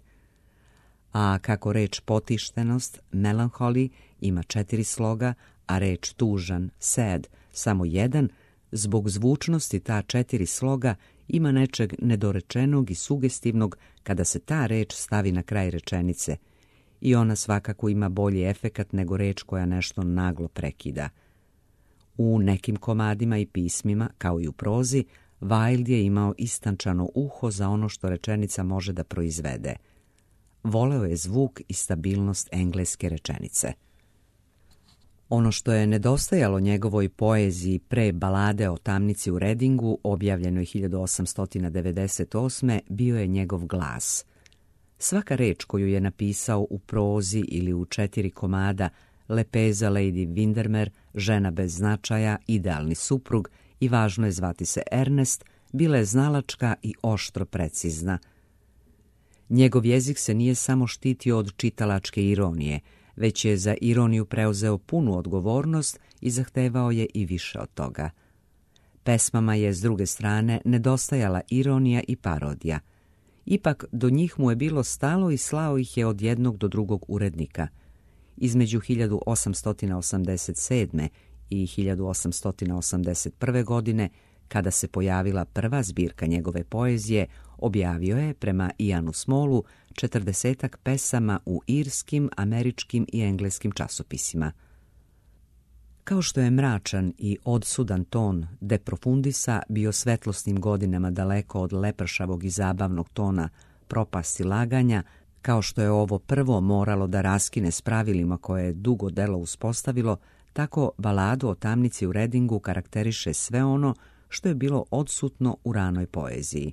A kako reč potištenost, melancholy, ima četiri sloga, a reč tužan, sad, samo jedan, zbog zvučnosti ta četiri sloga ima nečeg nedorečenog i sugestivnog kada se ta reč stavi na kraj rečenice, i ona svakako ima bolji efekat nego reč koja nešto naglo prekida. U nekim komadima i pismima, kao i u prozi, Wilde je imao istančano uho za ono što rečenica može da proizvede. voleo je zvuk i stabilnost engleske rečenice. Ono što je nedostajalo njegovoj poeziji pre Balade o tamnici u Redingu, objavljenoj hiljadu osamsto devedeset osme, bio je njegov glas. Svaka reč koju je napisao u prozi ili u četiri komada, Lepeza Lady Windermere, Žena bez značaja, Idealni suprug i Važno je zvati se Ernest, bila je znalačka i oštro precizna. Njegov jezik se nije samo štitio od čitalačke ironije, već je za ironiju preuzeo punu odgovornost i zahtevao je i više od toga. Pesmama je, s druge strane, nedostajala ironija i parodija. Ipak, do njih mu je bilo stalo i slao ih je od jednog do drugog urednika. Između hiljadu osamsto osamdeset sedme i hiljadu osamsto osamdeset prve. godine, kada se pojavila prva zbirka njegove poezije, objavio je, prema Ianu Smallu, četrdesetak pesama u irskim, američkim i engleskim časopisima. Kao što je mračan i odsudan ton De Profundisa bio svetlosnim godinama daleko od lepršavog i zabavnog tona Propasti laganja, kao što je ovo prvo moralo da raskine s pravilima koje je dugo delo uspostavilo, tako Baladu o tamnici u Redingu karakteriše sve ono što je bilo odsutno u ranoj poeziji.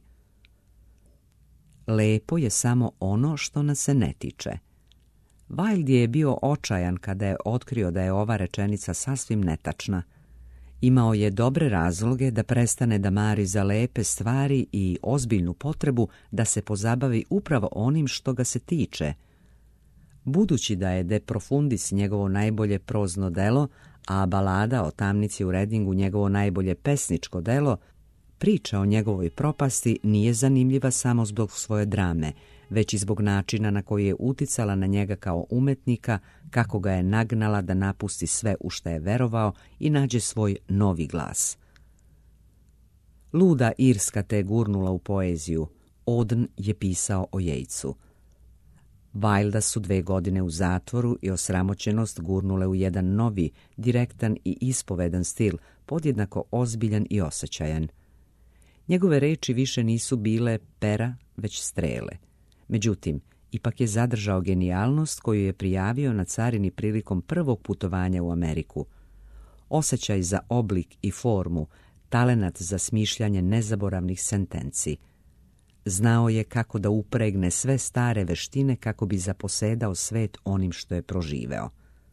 Lepo je samo ono što nas se ne tiče. Wilde je bio očajan kada je otkrio da je ova rečenica sasvim netačna. Imao je dobre razloge da prestane da mari za lepe stvari i ozbiljnu potrebu da se pozabavi upravo onim što ga se tiče. Budući da je De Profundis njegovo najbolje prozno delo, a Balada o tamnici u Redingu njegovo najbolje pesničko delo, priča o njegovoj propasti nije zanimljiva samo zbog svoje drame, već i zbog načina na koji je uticala na njega kao umetnika, kako ga je nagnala da napusti sve u što je verovao i nađe svoj novi glas. Luda Irska te je gurnula u poeziju. Auden je pisao o Yeatsu. Wilda su dve godine u zatvoru i osramoćenost gurnule u jedan novi, direktan i ispovedan stil, podjednako ozbiljan i osjećajan. Njegove reči više nisu bile pera, već strele. Međutim, ipak je zadržao genijalnost koju je prijavio na carini prilikom prvog putovanja u Ameriku. Osjećaj za oblik i formu, talenat za smišljanje nezaboravnih sentenci. Znao je kako da upregne sve stare veštine kako bi zaposedao svet onim što je proživeo.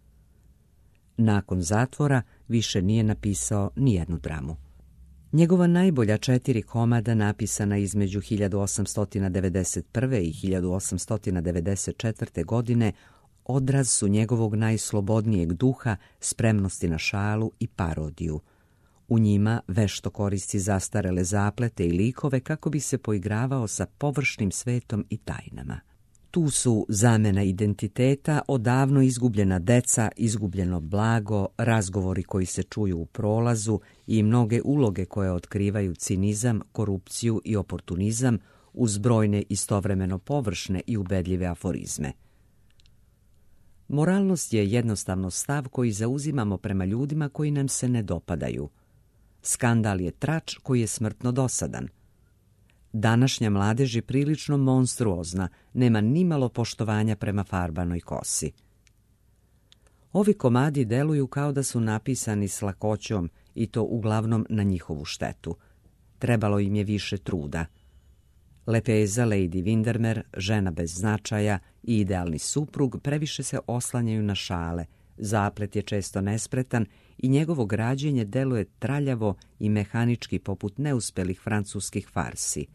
Nakon zatvora više nije napisao nijednu dramu. Njegova najbolja četiri komada, napisana između hiljadu osamsto devedeset prve i hiljadu osamsto devedeset četvrte. godine, odraz su njegovog najslobodnijeg duha, spremnosti na šalu i parodiju. U njima vešto koristi zastarele zaplete i likove kako bi se poigravao sa površnim svetom i tajnama. Tu su zamena identiteta, odavno izgubljena deca, izgubljeno blago, razgovori koji se čuju u prolazu i mnoge uloge koje otkrivaju cinizam, korupciju i oportunizam uz brojne istovremeno površne i ubedljive aforizme. Moralnost je jednostavno stav koji zauzimamo prema ljudima koji nam se ne dopadaju. Skandal je trač koji je smrtno dosadan. Današnja mladež je prilično monstruozna, nema nimalo poštovanja prema farbanoj kosi. Ovi komadi deluju kao da su napisani s lakoćom i to uglavnom na njihovu štetu. Trebalo im je više truda. Lepeza Lady Windermere, Žena bez značaja i Idealni suprug previše se oslanjaju na šale, zaplet je često nespretan i njegovo građenje deluje traljavo i mehanički poput neuspelih francuskih farsi.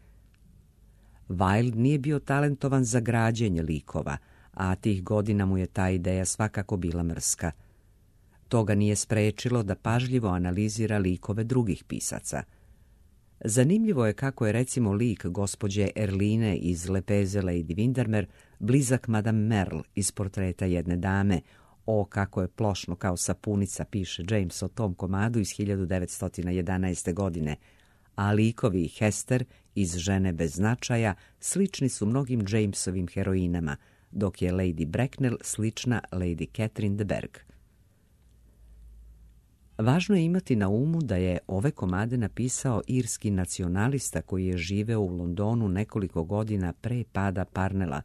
Wilde nije bio talentovan za građenje likova, a tih godina mu je ta ideja svakako bila mrska. To ga nije sprečilo da pažljivo analizira likove drugih pisaca. Zanimljivo je kako je recimo lik gospođe Erline iz Lepeze Lady Windermere blizak Madame Merle iz Portreta jedne dame. O, kako je plošno kao sapunica, piše James o tom komadu iz hiljadu devetsto jedanaeste. godine, a likovi Hester iz Žene bez značaja slični su mnogim Jamesovim heroinama, dok je Lady Bracknell slična Lady Catherine de Bourgh. Važno je imati na umu da je ove komade napisao irski nacionalista koji je živeo u Londonu nekoliko godina pre pada Parnella,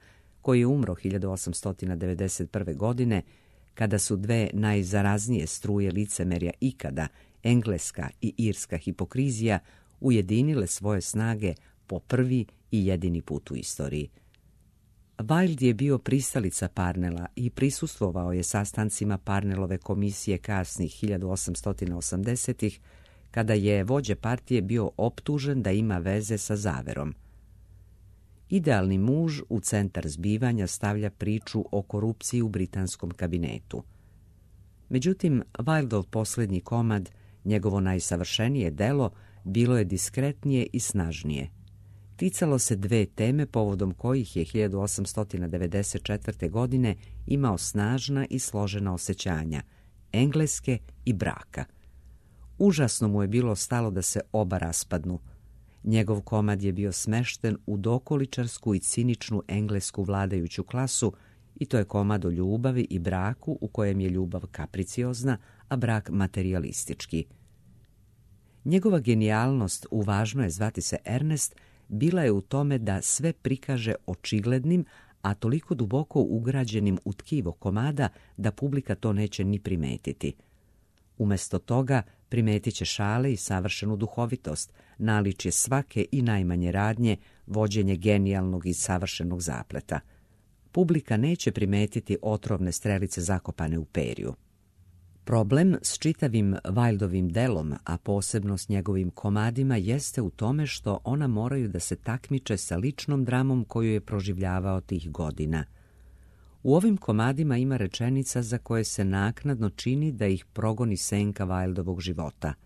koji je umro hiljadu osamsto devedeset prve. godine, kada su dve najzaraznije struje licemerja ikada, engleska i irska hipokrizija, ujedinile svoje snage po prvi i jedini put u istoriji. Wilde je bio pristalica Parnella i prisustvovao je sastancima Parnellove komisije kasnih hiljadu osamsto osamdesetih, kada je vođa partije bio optužen da ima veze sa zaverom. Idealni muž u centar zbivanja stavlja priču o korupciji u britanskom kabinetu. Međutim, Wildeov posljednji komad, njegovo najsavršenije delo, bilo je diskretnije i snažnije. Ticalo se dve teme povodom kojih je hiljadu osamsto devedeset četvrte. godine imao snažna i složena osjećanja, Engleske i braka. Užasno mu je bilo stalo da se oba raspadnu. Njegov komad je bio smešten u dokoličarsku i ciničnu englesku vladajuću klasu i to je komad o ljubavi i braku u kojem je ljubav kapriciozna, a brak materijalistički. Njegova genijalnost u Važno je zvati se Ernest bila je u tome da sve prikaže očiglednim, a toliko duboko ugrađenim u tkivo komada da publika to neće ni primetiti. Umjesto toga primetit će šale i savršenu duhovitost, naličje svake i najmanje radnje, vođenje genijalnog i savršenog zapleta. Publika neće primetiti otrovne strelice zakopane u perju. Problem s čitavim Wildeovim delom, a posebno s njegovim komadima, jeste u tome što ona moraju da se takmiče sa ličnom dramom koju je proživljavao tih godina. U ovim komadima ima rečenica za koje se naknadno čini da ih progoni senka Wildeovog života.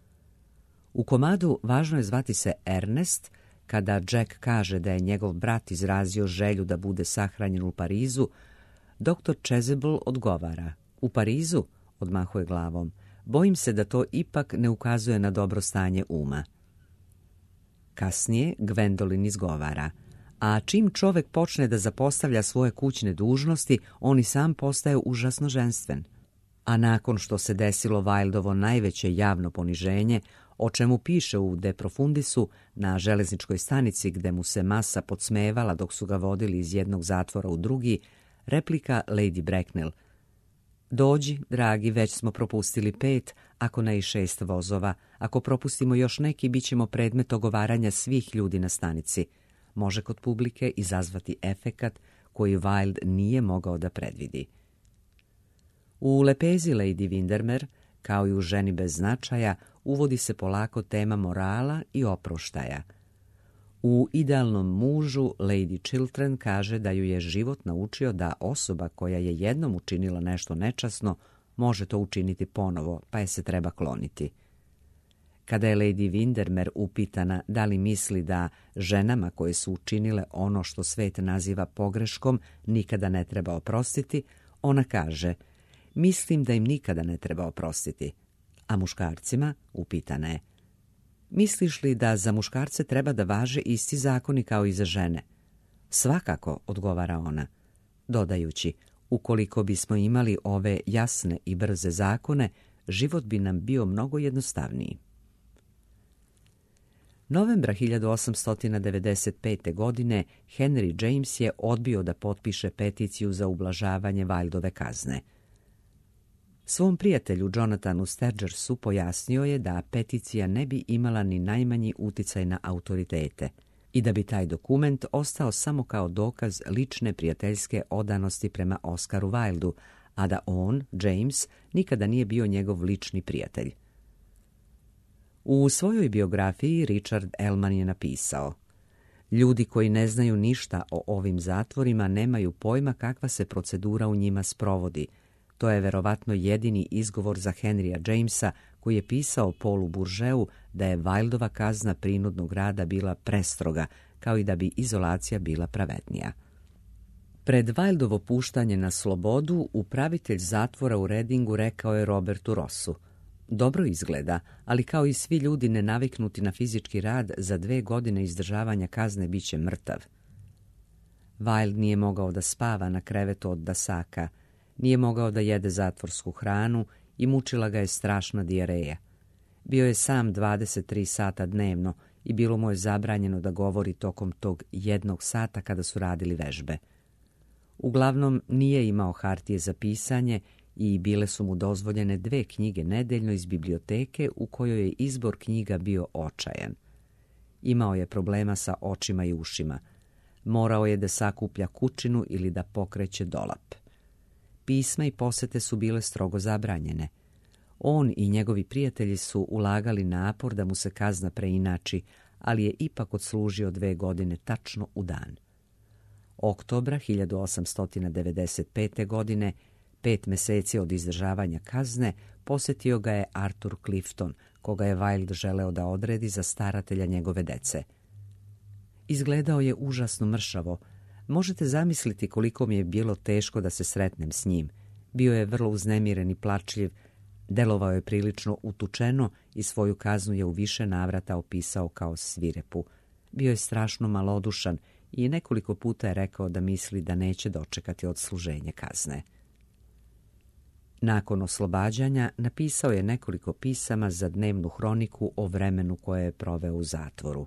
U komadu Važno je zvati se Ernest, kada Jack kaže da je njegov brat izrazio želju da bude sahranjen u Parizu, doktor Chasuble odgovara: "U Parizu?" odmahuje glavom. "Bojim se da to ipak ne ukazuje na dobro stanje uma." Kasnije Gwendolyn izgovara: "A čim čovek počne da zapostavlja svoje kućne dužnosti, on i sam postaje užasno ženstven." A nakon što se desilo Wildeovo najveće javno poniženje, o čemu piše u De Profundisu, na železničkoj stanici gde mu se masa podsmevala dok su ga vodili iz jednog zatvora u drugi, replika Lady Bracknell: "Dođi, dragi, već smo propustili pet, ako ne i šest vozova. Ako propustimo još neki, bit ćemo predmet ogovaranja svih ljudi na stanici." Može kod publike izazvati efekat koji Wilde nije mogao da predvidi. U lepezi Lady Windermere, kao i u Ženi bez značaja, uvodi se polako tema morala i oproštaja. U Idealnom mužu Lady Chiltern kaže da ju je život naučio da osoba koja je jednom učinila nešto nečasno može to učiniti ponovo, pa je se treba kloniti. Kada je Lady Windermere upitana da li misli da ženama koje su učinile ono što svet naziva pogreškom nikada ne treba oprostiti, ona kaže: "Mislim da im nikada ne treba oprostiti." A muškarcima, upitana je: "Misliš li da za muškarce treba da važe isti zakoni kao i za žene?" "Svakako," odgovara ona, dodajući: "Ukoliko bismo imali ove jasne i brze zakone, život bi nam bio mnogo jednostavniji." Novembra hiljadu osamsto devedeset pete. godine Henry James je odbio da potpiše peticiju za ublažavanje Wildeove kazne. Svom prijatelju Jonathanu Sturgersu pojasnio je da peticija ne bi imala ni najmanji uticaj na autoritete i da bi taj dokument ostao samo kao dokaz lične prijateljske odanosti prema Oscaru Wildu, a da on, James, nikada nije bio njegov lični prijatelj. U svojoj biografiji Richard Ellman je napisao: "Ljudi koji ne znaju ništa o ovim zatvorima nemaju pojma kakva se procedura u njima sprovodi. To je verovatno jedini izgovor za Henrya Jamesa, koji je pisao Paulu Bourgeoisu da je Wildeova kazna prinudnog rada bila prestroga, kao i da bi izolacija bila pravednija." Pred Wildeovo puštanje na slobodu, upravitelj zatvora u Readingu rekao je Robertu Rossu: "Dobro izgleda, ali kao i svi ljudi nenaviknuti na fizički rad, za dve godine izdržavanja kazne bit će mrtav." Wilde nije mogao da spava na krevetu od dasaka, nije mogao da jede zatvorsku hranu i mučila ga je strašna dijareja. Bio je sam dvadeset tri sata dnevno i bilo mu je zabranjeno da govori tokom tog jednog sata kada su radili vežbe. Uglavnom nije imao hartije za pisanje i bile su mu dozvoljene dve knjige nedeljno iz biblioteke u kojoj je izbor knjiga bio očajan. Imao je problema sa očima i ušima. Morao je da sakuplja kućinu ili da pokreće dolap. Pisma i posete su bile strogo zabranjene. On i njegovi prijatelji su ulagali napor da mu se kazna preinači, ali je ipak odslužio dve godine tačno u dan. Oktobra hiljadu osamsto devedeset pete. godine, pet meseci od izdržavanja kazne, posjetio ga je Arthur Clifton, koga je Wilde želeo da odredi za staratelja njegove dece. Izgledao je užasno mršavo. Možete zamisliti koliko mi je bilo teško da se sretnem s njim. Bio je vrlo uznemiren i plačljiv, delovao je prilično utučeno i svoju kaznu je u više navrata opisao kao svirepu. Bio je strašno malodušan i nekoliko puta je rekao da misli da neće dočekati odsluženje kazne. Nakon oslobađanja napisao je nekoliko pisama za dnevnu hroniku o vremenu koje je proveo u zatvoru.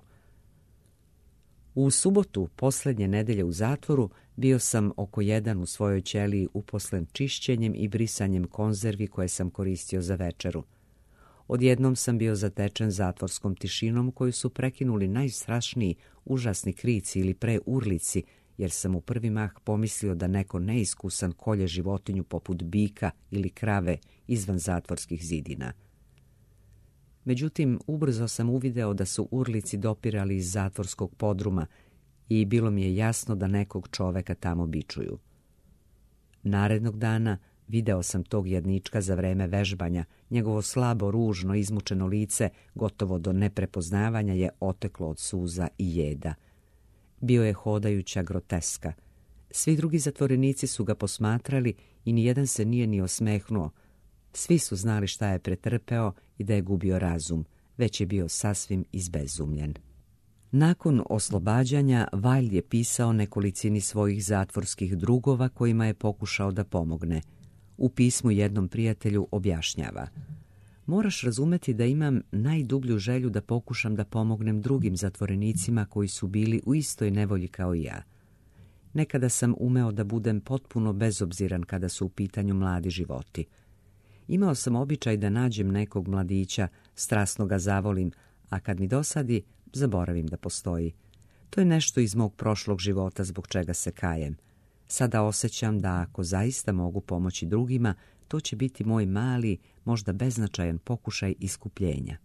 U subotu, posljednje nedelje u zatvoru, bio sam oko jedan u svojoj ćeliji uposlen čišćenjem i brisanjem konzervi koje sam koristio za večeru. Odjednom sam bio zatečen zatvorskom tišinom koju su prekinuli najstrašniji užasni krici ili preurlici, jer sam u prvi mah pomislio da neko neiskusan kolje životinju poput bika ili krave izvan zatvorskih zidina. Međutim, ubrzo sam uvideo da su urlici dopirali iz zatvorskog podruma i bilo mi je jasno da nekog čoveka tamo bičuju. Narednog dana video sam tog jadnička za vreme vežbanja. Njegovo slabo, ružno, izmučeno lice, gotovo do neprepoznavanja, je oteklo od suza i jeda. Bio je hodajuća groteska. Svi drugi zatvorenici su ga posmatrali i nijedan se nije ni osmehnuo. Svi su znali šta je pretrpeo i da je gubio razum, već je bio sasvim izbezumljen. Nakon oslobađanja, Wilde je pisao nekolicini svojih zatvorskih drugova kojima je pokušao da pomogne. U pismu jednom prijatelju objašnjava: moraš razumeti da imam najdublju želju da pokušam da pomognem drugim zatvorenicima koji su bili u istoj nevolji kao i ja. Nekada sam umeo da budem potpuno bezobziran kada su u pitanju mladi životi. Imao sam običaj da nađem nekog mladića, strasno ga zavolim, a kad mi dosadi, zaboravim da postoji. To je nešto iz mog prošlog života zbog čega se kajem. Sada osjećam da ako zaista mogu pomoći drugima, to će biti moj mali, možda beznačajan pokušaj iskupljenja.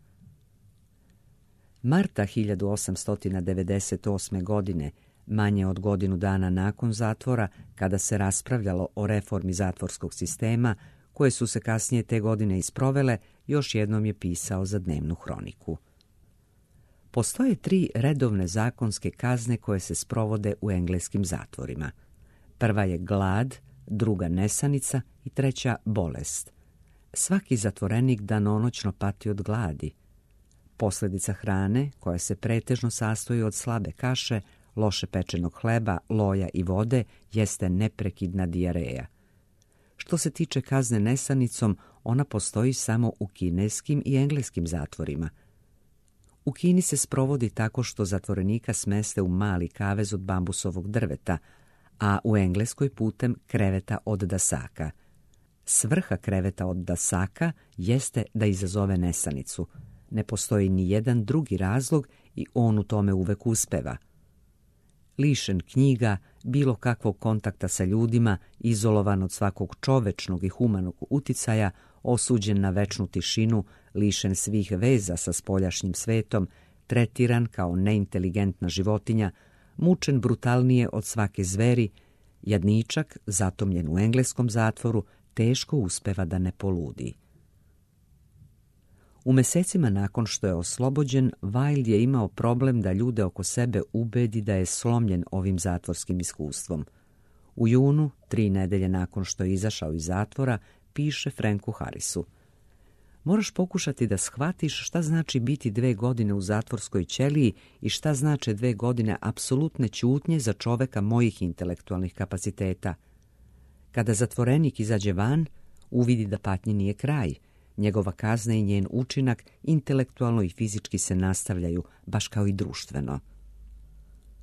Marta hiljadu osamsto devedeset osme. godine, manje od godinu dana nakon zatvora, kada se raspravljalo o reformi zatvorskog sistema, koje su se kasnije te godine isprovele, još jednom je pisao za dnevnu hroniku. Postoje tri redovne zakonske kazne koje se sprovode u engleskim zatvorima. Prva je glad, druga nesanica i treća bolest. Svaki zatvorenik danonoćno pati od gladi. Posljedica hrane, koja se pretežno sastoji od slabe kaše, loše pečenog hleba, loja i vode, jeste neprekidna dijareja. Što se tiče kazne nesanicom, ona postoji samo u kineskim i engleskim zatvorima. U Kini se sprovodi tako što zatvorenika smeste u mali kavez od bambusovog drveta, a u Engleskoj putem kreveta od dasaka. Svrha kreveta od dasaka jeste da izazove nesanicu. Ne postoji ni jedan drugi razlog i on u tome uvek uspeva. Lišen knjiga, bilo kakvog kontakta sa ljudima, izolovan od svakog čovečnog i humanog uticaja, osuđen na večnu tišinu, lišen svih veza sa spoljašnjim svetom, tretiran kao neinteligentna životinja, mučen brutalnije od svake zveri, jadničak, zatomljen u engleskom zatvoru, teško uspeva da ne poludi. U mesecima nakon što je oslobođen, Wilde je imao problem da ljude oko sebe ubedi da je slomljen ovim zatvorskim iskustvom. U junu, tri nedelje nakon što je izašao iz zatvora, piše Franku Harrisu: moraš pokušati da shvatiš šta znači biti dve godine u zatvorskoj ćeliji i šta znače dve godine apsolutne ćutnje za čoveka mojih intelektualnih kapaciteta. Kada zatvorenik izađe van, uvidi da patnji nije kraj. Njegova kazna i njen učinak intelektualno i fizički se nastavljaju, baš kao i društveno.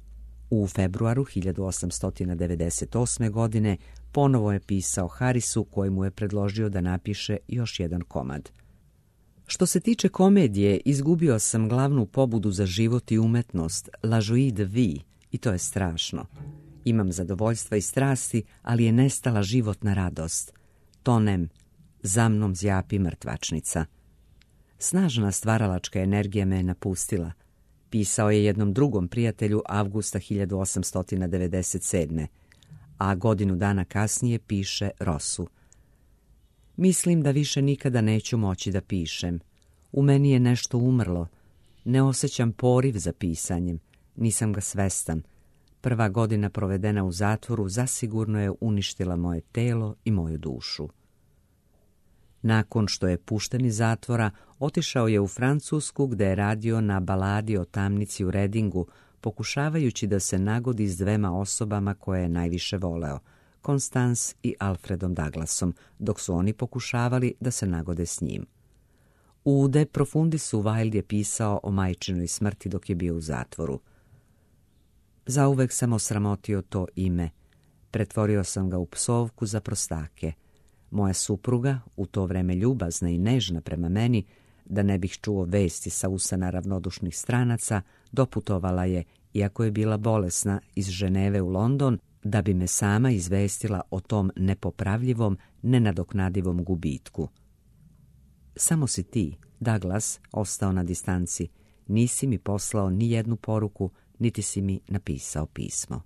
U februaru hiljadu osamsto devedeset osme. godine ponovo je pisao Harisu, kojemu je predložio da napiše još jedan komad. Što se tiče komedije, izgubio sam glavnu pobudu za život i umetnost, la joie de vie, i to je strašno. Imam zadovoljstva i strasti, ali je nestala životna radost. Tonem, za mnom zjapi mrtvačnica. Snažna stvaralačka energija me je napustila. Pisao je jednom drugom prijatelju avgusta hiljadu osamsto devedeset sedme. a godinu dana kasnije piše Rossu. Mislim da više nikada neću moći da pišem. U meni je nešto umrlo. Ne osjećam poriv za pisanjem. Nisam ga svestan. Prva godina provedena u zatvoru zasigurno je uništila moje telo i moju dušu. Nakon što je pušten iz zatvora, otišao je u Francusku gde je radio na baladi o tamnici u Redingu, pokušavajući da se nagodi s dvema osobama koje je najviše voleo, Constance i Alfredom Douglasom, dok su oni pokušavali da se nagode s njim. U De Profundisu Wilde je pisao o majčinoj smrti dok je bio u zatvoru. Zauvek sam osramotio to ime. Pretvorio sam ga u psovku za prostake. Moja supruga, u to vreme ljubazna i nežna prema meni, da ne bih čuo vesti sa usana ravnodušnih stranaca, doputovala je, iako je bila bolesna, iz Ženeve u London, da bi me sama izvestila o tom nepopravljivom, nenadoknadivom gubitku. Samo si ti, Douglas, ostao na distanci. Nisi mi poslao ni jednu poruku, niti si mi napisao pismo.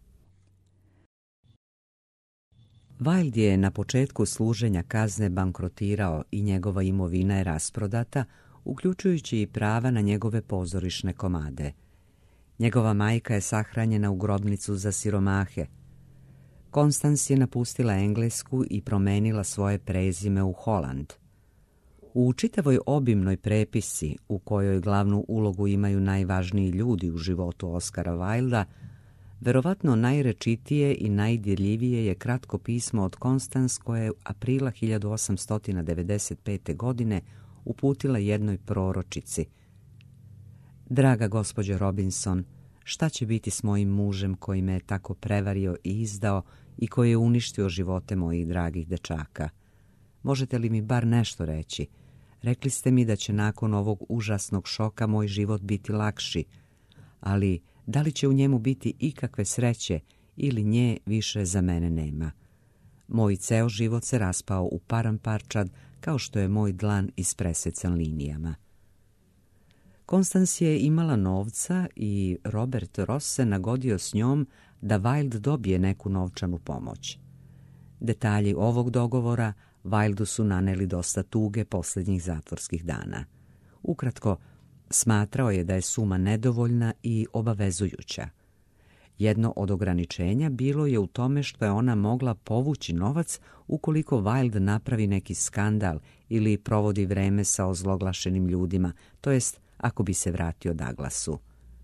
Wilde je na početku služenja kazne bankrotirao i njegova imovina je rasprodata, uključujući i prava na njegove pozorišne komade. Njegova majka je sahranjena u grobnicu za siromahe. Constance je napustila Englesku i promenila svoje prezime u Holland. U čitavoj obimnoj prepisci, u kojoj glavnu ulogu imaju najvažniji ljudi u životu Oskara Wilda, verovatno najrečitije i najdirljivije je kratko pismo od Constance koje je aprila hiljadu osamsto devedeset pete. godine uputila jednoj proročici. Draga gospođo Robinson, šta će biti s mojim mužem koji me je tako prevario i izdao i koji je uništio živote mojih dragih dečaka? Možete li mi bar nešto reći? Rekli ste mi da će nakon ovog užasnog šoka moj život biti lakši, ali da li će u njemu biti ikakve sreće ili nje više za mene nema? Moj ceo život se raspao u paramparčad kao što je moj dlan ispresecan linijama. Constance je imala novca i Robert Ross se nagodio s njom da Wilde dobije neku novčanu pomoć. Detalji ovog dogovora Wildu su naneli dosta tuge posljednjih zatvorskih dana. Ukratko, smatrao je da je suma nedovoljna i obavezujuća. Jedno od ograničenja bilo je u tome što je ona mogla povući novac ukoliko Wilde napravi neki skandal ili provodi vreme sa ozloglašenim ljudima, to jest ako bi se vratio Douglasu.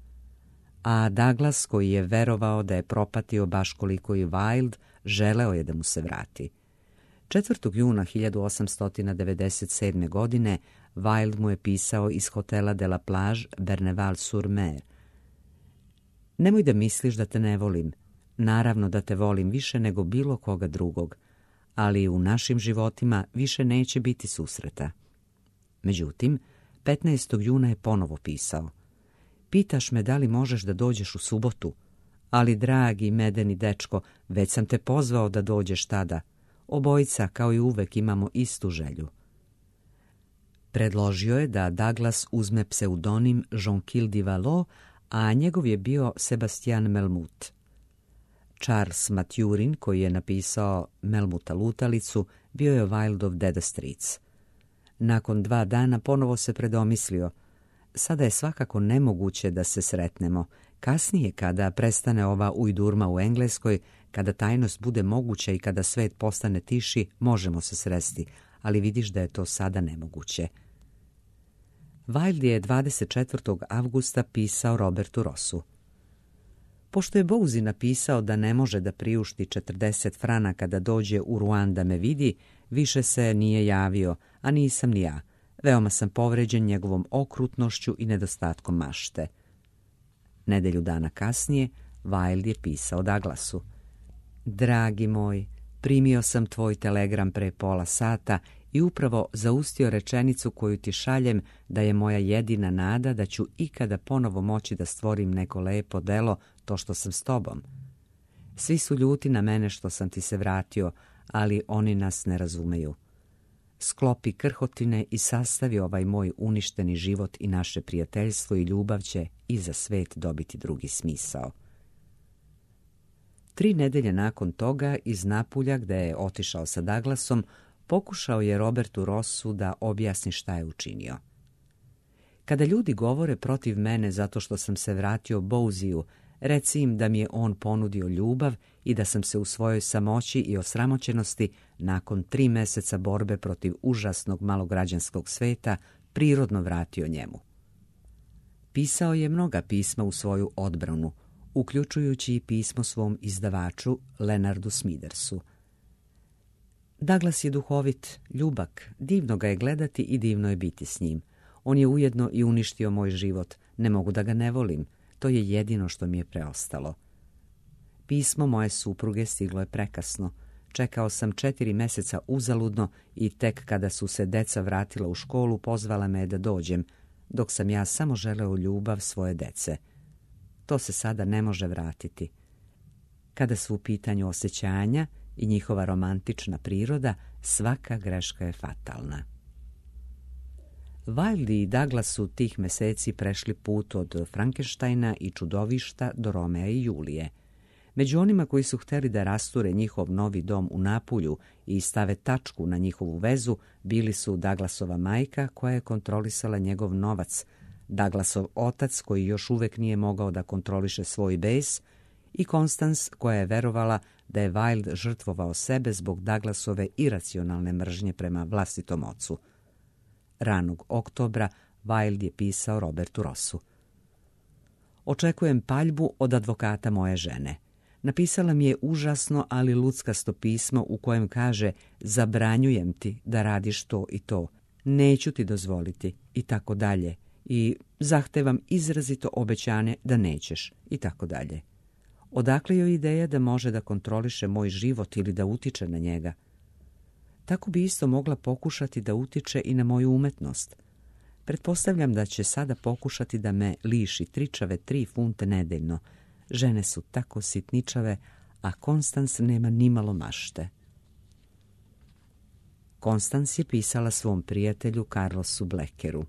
A Douglas, koji je verovao da je propatio baš koliko i Wilde, želeo je da mu se vrati. četvrtog juna hiljadu osamsto devedeset sedme. godine Wilde mu je pisao iz hotela de la Plage Berneval-sur-Mer. Nemoj da misliš da te ne volim. Naravno da te volim više nego bilo koga drugog, ali u našim životima više neće biti susreta. Međutim, petnaestog juna je ponovo pisao. Pitaš me da li možeš da dođeš u subotu, ali dragi medeni dečko, već sam te pozvao da dođeš tada. Obojica, kao i uvek, imamo istu želju. Predložio je da Douglas uzme pseudonim Jonquil de Vallot, a njegov je bio Sebastian Melmoth. Charles Mathurin, koji je napisao Melmuta lutalicu, bio je Wildov deda stric. Nakon dva dana ponovo se predomislio. Sada je svakako nemoguće da se sretnemo. Kasnije, kada prestane ova ujdurma u Engleskoj, kada tajnost bude moguća i kada svet postane tiši, možemo se sresti, ali vidiš da je to sada nemoguće. Wilde je dvadeset četvrtog avgusta pisao Robertu Rossu. Pošto je Bouzy napisao da ne može da priušti četrdeset franaka da dođe u Rouen da me vidi, više se nije javio, a nisam ni ja. Veoma sam povređen njegovom okrutnošću i nedostatkom mašte. Nedelju dana kasnije, Wilde je pisao Douglasu: Dragi moj, primio sam tvoj telegram pre pola sata i upravo zaustio rečenicu koju ti šaljem da je moja jedina nada da ću ikada ponovo moći da stvorim neko lepo delo, to što sam s tobom. Svi su ljuti na mene što sam ti se vratio, ali oni nas ne razumeju. Sklopi krhotine i sastavi ovaj moj uništeni život i naše prijateljstvo i ljubav će i za svet dobiti drugi smisao. Tri nedelje nakon toga iz Napulja, gde je otišao sa Douglasom, pokušao je Robertu Rossu da objasni šta je učinio. Kada ljudi govore protiv mene zato što sam se vratio Bowsiju, reci im da mi je on ponudio ljubav i da sam se u svojoj samoći i osramoćenosti nakon tri meseca borbe protiv užasnog malograđanskog sveta prirodno vratio njemu. Pisao je mnoga pisma u svoju odbranu, uključujući i pismo svom izdavaču Leonardu Smithersu. Douglas je duhovit, ljubak, divno ga je gledati i divno je biti s njim. On je ujedno i uništio moj život, ne mogu da ga ne volim, to je jedino što mi je preostalo. Pismo moje supruge stiglo je prekasno. Čekao sam četiri meseca uzaludno i tek kada su se deca vratila u školu pozvala me da dođem, dok sam ja samo želeo ljubav svoje dece. To se sada ne može vratiti. Kada su u pitanju osjećanja i njihova romantična priroda, svaka greška je fatalna. Wilde i Douglas su tih meseci prešli put od Frankensteina i čudovišta do Romea i Julije. Među onima koji su hteli da rasture njihov novi dom u Napulju i stave tačku na njihovu vezu bili su Douglasova majka koja je kontrolisala njegov novac, Douglasov otac koji još uvek nije mogao da kontroliše svoj bes i Constance koja je verovala da je Wilde žrtvovao sebe zbog Douglasove iracionalne mržnje prema vlastitom ocu. Ranog oktobra Wilde je pisao Robertu Rossu: Očekujem paljbu od advokata moje žene. Napisala mi je užasno, ali luckasto pismo u kojem kaže: zabranjujem ti da radiš to i to, neću ti dozvoliti i tako dalje, i zahtevam izrazito obećanje da nećeš i tako dalje. Odakle joj ideja da može da kontroliše moj život ili da utiče na njega? Tako bi isto mogla pokušati da utiče i na moju umetnost. Pretpostavljam da će sada pokušati da me liši tričave tri funte nedeljno. Žene su tako sitničave, a Constance nema nimalo mašte. Constance je pisala svom prijatelju Carlosu Blackeru: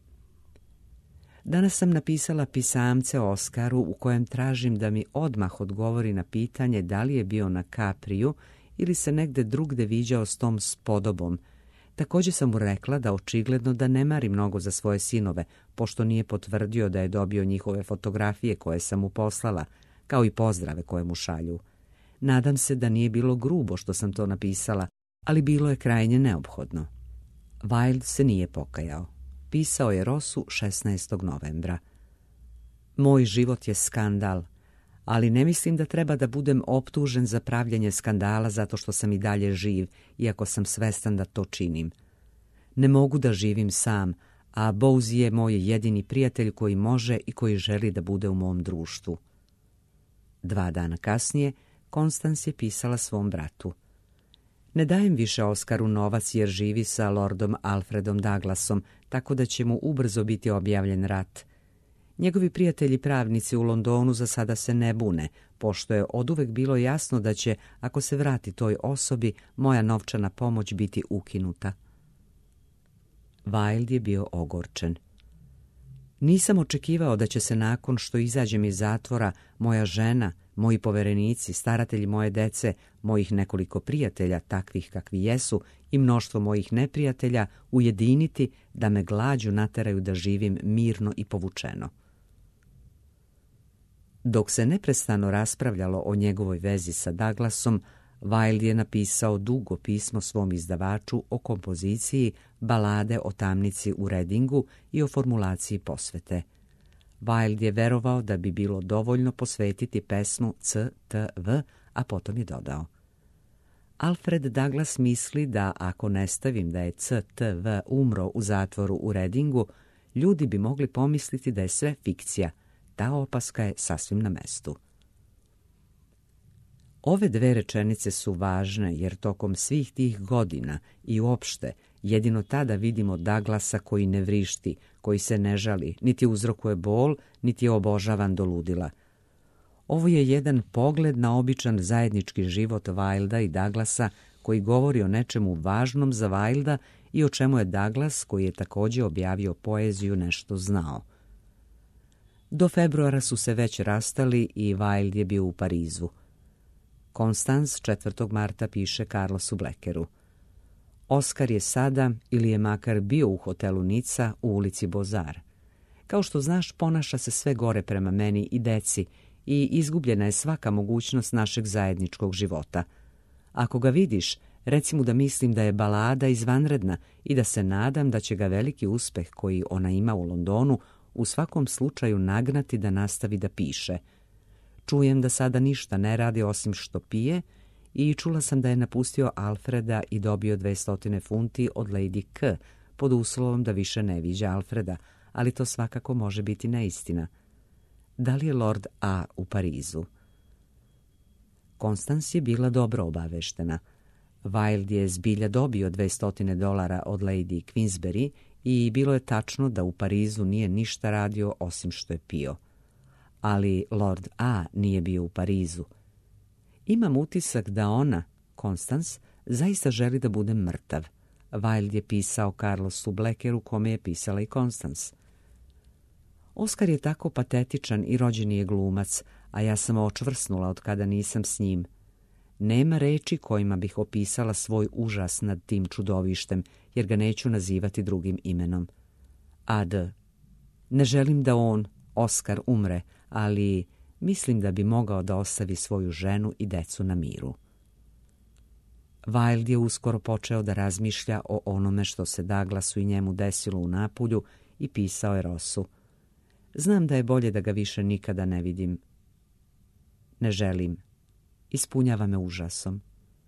Danas sam napisala pisamce Oskaru u kojem tražim da mi odmah odgovori na pitanje da li je bio na Kapriju ili se negde drugde viđao s tom spodobom. Također sam mu rekla da očigledno da ne mari mnogo za svoje sinove, pošto nije potvrdio da je dobio njihove fotografije koje sam mu poslala, kao i pozdrave koje mu šalju. Nadam se da nije bilo grubo što sam to napisala, ali bilo je krajnje neophodno. Wilde se nije pokajao. Pisao je Rossu šesnaestog novembra. Moj život je skandal, ali ne mislim da treba da budem optužen za pravljenje skandala zato što sam i dalje živ, iako sam svestan da to činim. Ne mogu da živim sam, a Bowsy je moj jedini prijatelj koji može i koji želi da bude u mom društvu. Dva dana kasnije, Constance je pisala svom bratu: Ne dajem više Oskaru novac jer živi sa Lordom Alfredom Douglasom, tako da će mu ubrzo biti objavljen rat. Njegovi prijatelji pravnici u Londonu za sada se ne bune, pošto je oduvek bilo jasno da će, ako se vrati toj osobi, moja novčana pomoć biti ukinuta. Wilde je bio ogorčen. Nisam očekivao da će se nakon što izađem iz zatvora moja žena, moji poverenici, staratelji moje dece, mojih nekoliko prijatelja, takvih kakvi jesu, i mnoštvo mojih neprijatelja ujediniti da me glađu nateraju da živim mirno i povučeno. Dok se neprestano raspravljalo o njegovoj vezi sa Douglasom, Wilde je napisao dugo pismo svom izdavaču o kompoziciji Balade o tamnici u Readingu i o formulaciji posvete. Wilde je verovao da bi bilo dovoljno posvetiti pesmu C T V, a potom je dodao: Alfred Douglas misli da ako ne stavim da je C T V umro u zatvoru u Readingu, ljudi bi mogli pomisliti da je sve fikcija. Ta opaska je sasvim na mestu. Ove dve rečenice su važne jer tokom svih tih godina i uopšte jedino tada vidimo Douglasa koji ne vrišti, koji se ne žali, niti uzrokuje bol, niti je obožavan do ludila. Ovo je jedan pogled na običan zajednički život Wilda i Douglasa koji govori o nečemu važnom za Wilda i o čemu je Douglas, koji je također objavio poeziju, nešto znao. Do februara su se već rastali i Wild je bio u Parizu. Constance četvrtog marta piše Carlosu Blackeru: Oskar je sada, ili je makar bio u hotelu Nica u ulici Bozar. Kao što znaš, ponaša se sve gore prema meni i deci i izgubljena je svaka mogućnost našeg zajedničkog života. Ako ga vidiš, reci mu da mislim da je balada izvanredna i da se nadam da će ga veliki uspeh koji ona ima u Londonu u svakom slučaju nagnati da nastavi da piše. Čujem da sada ništa ne radi osim što pije i čula sam da je napustio Alfreda i dobio dvesta funti od Lady K pod uslovom da više ne viđa Alfreda, ali to svakako može biti neistina. Da li je Lord A u Parizu? Constance je bila dobro obaveštena. Wild je zbilja dobio dvesta dolara od Lady Queensberry i bilo je tačno da u Parizu nije ništa radio osim što je pio. Ali Lord A nije bio u Parizu. Imam utisak da ona, Constance, zaista želi da bude mrtav. Wild je pisao Carlosu Blackeru, kome je pisala i Constance. Oskar je tako patetičan i rođeni je glumac, a ja sam očvrsnula od kada nisam s njim. Nema reči kojima bih opisala svoj užas nad tim čudovištem, jer ga neću nazivati drugim imenom. Ad. Ne želim da on, Oskar, umre, ali mislim da bi mogao da ostavi svoju ženu i decu na miru. Wild je uskoro počeo da razmišlja o onome što se Douglasu i njemu desilo u Napulju i pisao je Rossu: Znam da je bolje da ga više nikada ne vidim. Ne želim. Ispunjava me užasom.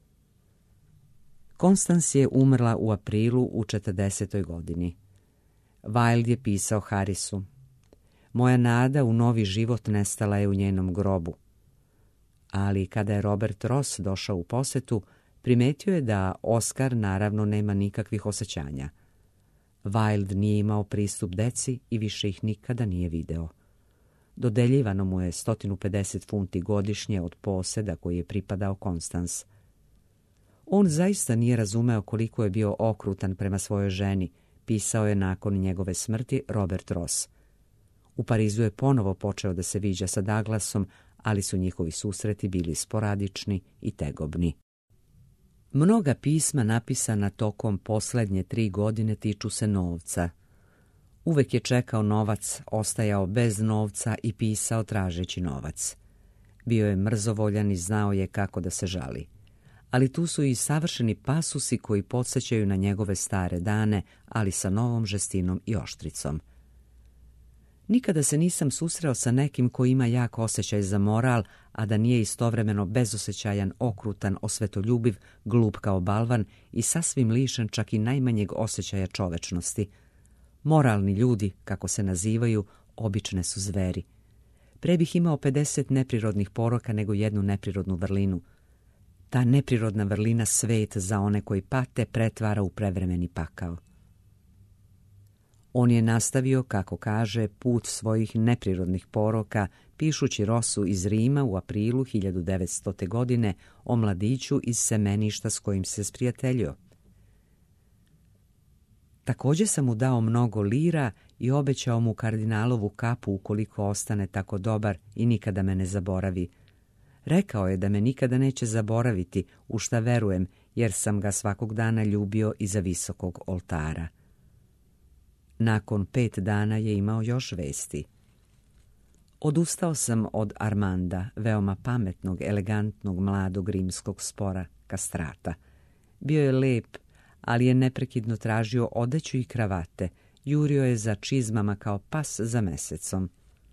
Constance je umrla u aprilu u četrdesetoj godini. Wild je pisao Harrisu: Moja nada u novi život nestala je u njenom grobu. Ali kada je Robert Ross došao u posetu, primetio je da Oskar naravno nema nikakvih osjećanja. Wild nije imao pristup deci i više ih nikada nije video. Dodeljivano mu je sto pedeset funti godišnje od poseda koji je pripadao Constance. On zaista nije razumeo koliko je bio okrutan prema svojoj ženi, pisao je nakon njegove smrti Robert Ross. U Parizu je ponovo počeo da se viđa sa Douglasom, ali su njihovi susreti bili sporadični i tegobni. Mnoga pisma napisana tokom posljednje tri godine tiču se novca. Uvek je čekao novac, ostajao bez novca i pisao tražeći novac. Bio je mrzovoljan i znao je kako da se žali. Ali tu su i savršeni pasusi koji podsjećaju na njegove stare dane, ali sa novom žestinom i oštricom. Nikada se nisam susreo sa nekim koji ima jak osjećaj za moral, a da nije istovremeno bezosjećajan, okrutan, osvetoljubiv, glup kao balvan i sasvim lišen čak i najmanjeg osjećaja čovečnosti. Moralni ljudi, kako se nazivaju, obične su zveri. Pre bih imao pedeset neprirodnih poroka nego jednu neprirodnu vrlinu. Ta neprirodna vrlina svet za one koji pate pretvara u prevremeni pakao. On je nastavio, kako kaže, put svojih neprirodnih poroka, pišući Rossu iz Rima u aprilu hiljadu devetstote. godine o mladiću iz semeništa s kojim se sprijateljio. Također sam mu dao mnogo lira i obećao mu kardinalovu kapu ukoliko ostane tako dobar i nikada me ne zaboravi. Rekao je da me nikada neće zaboraviti, u šta verujem, jer sam ga svakog dana ljubio iza visokog oltara. Nakon pet dana je imao još vesti. Odustao sam od Armanda, veoma pametnog, elegantnog, mladog rimskog spora, kastrata. Bio je lep, ali je neprekidno tražio odeću i kravate, jurio je za čizmama kao pas za mesecom.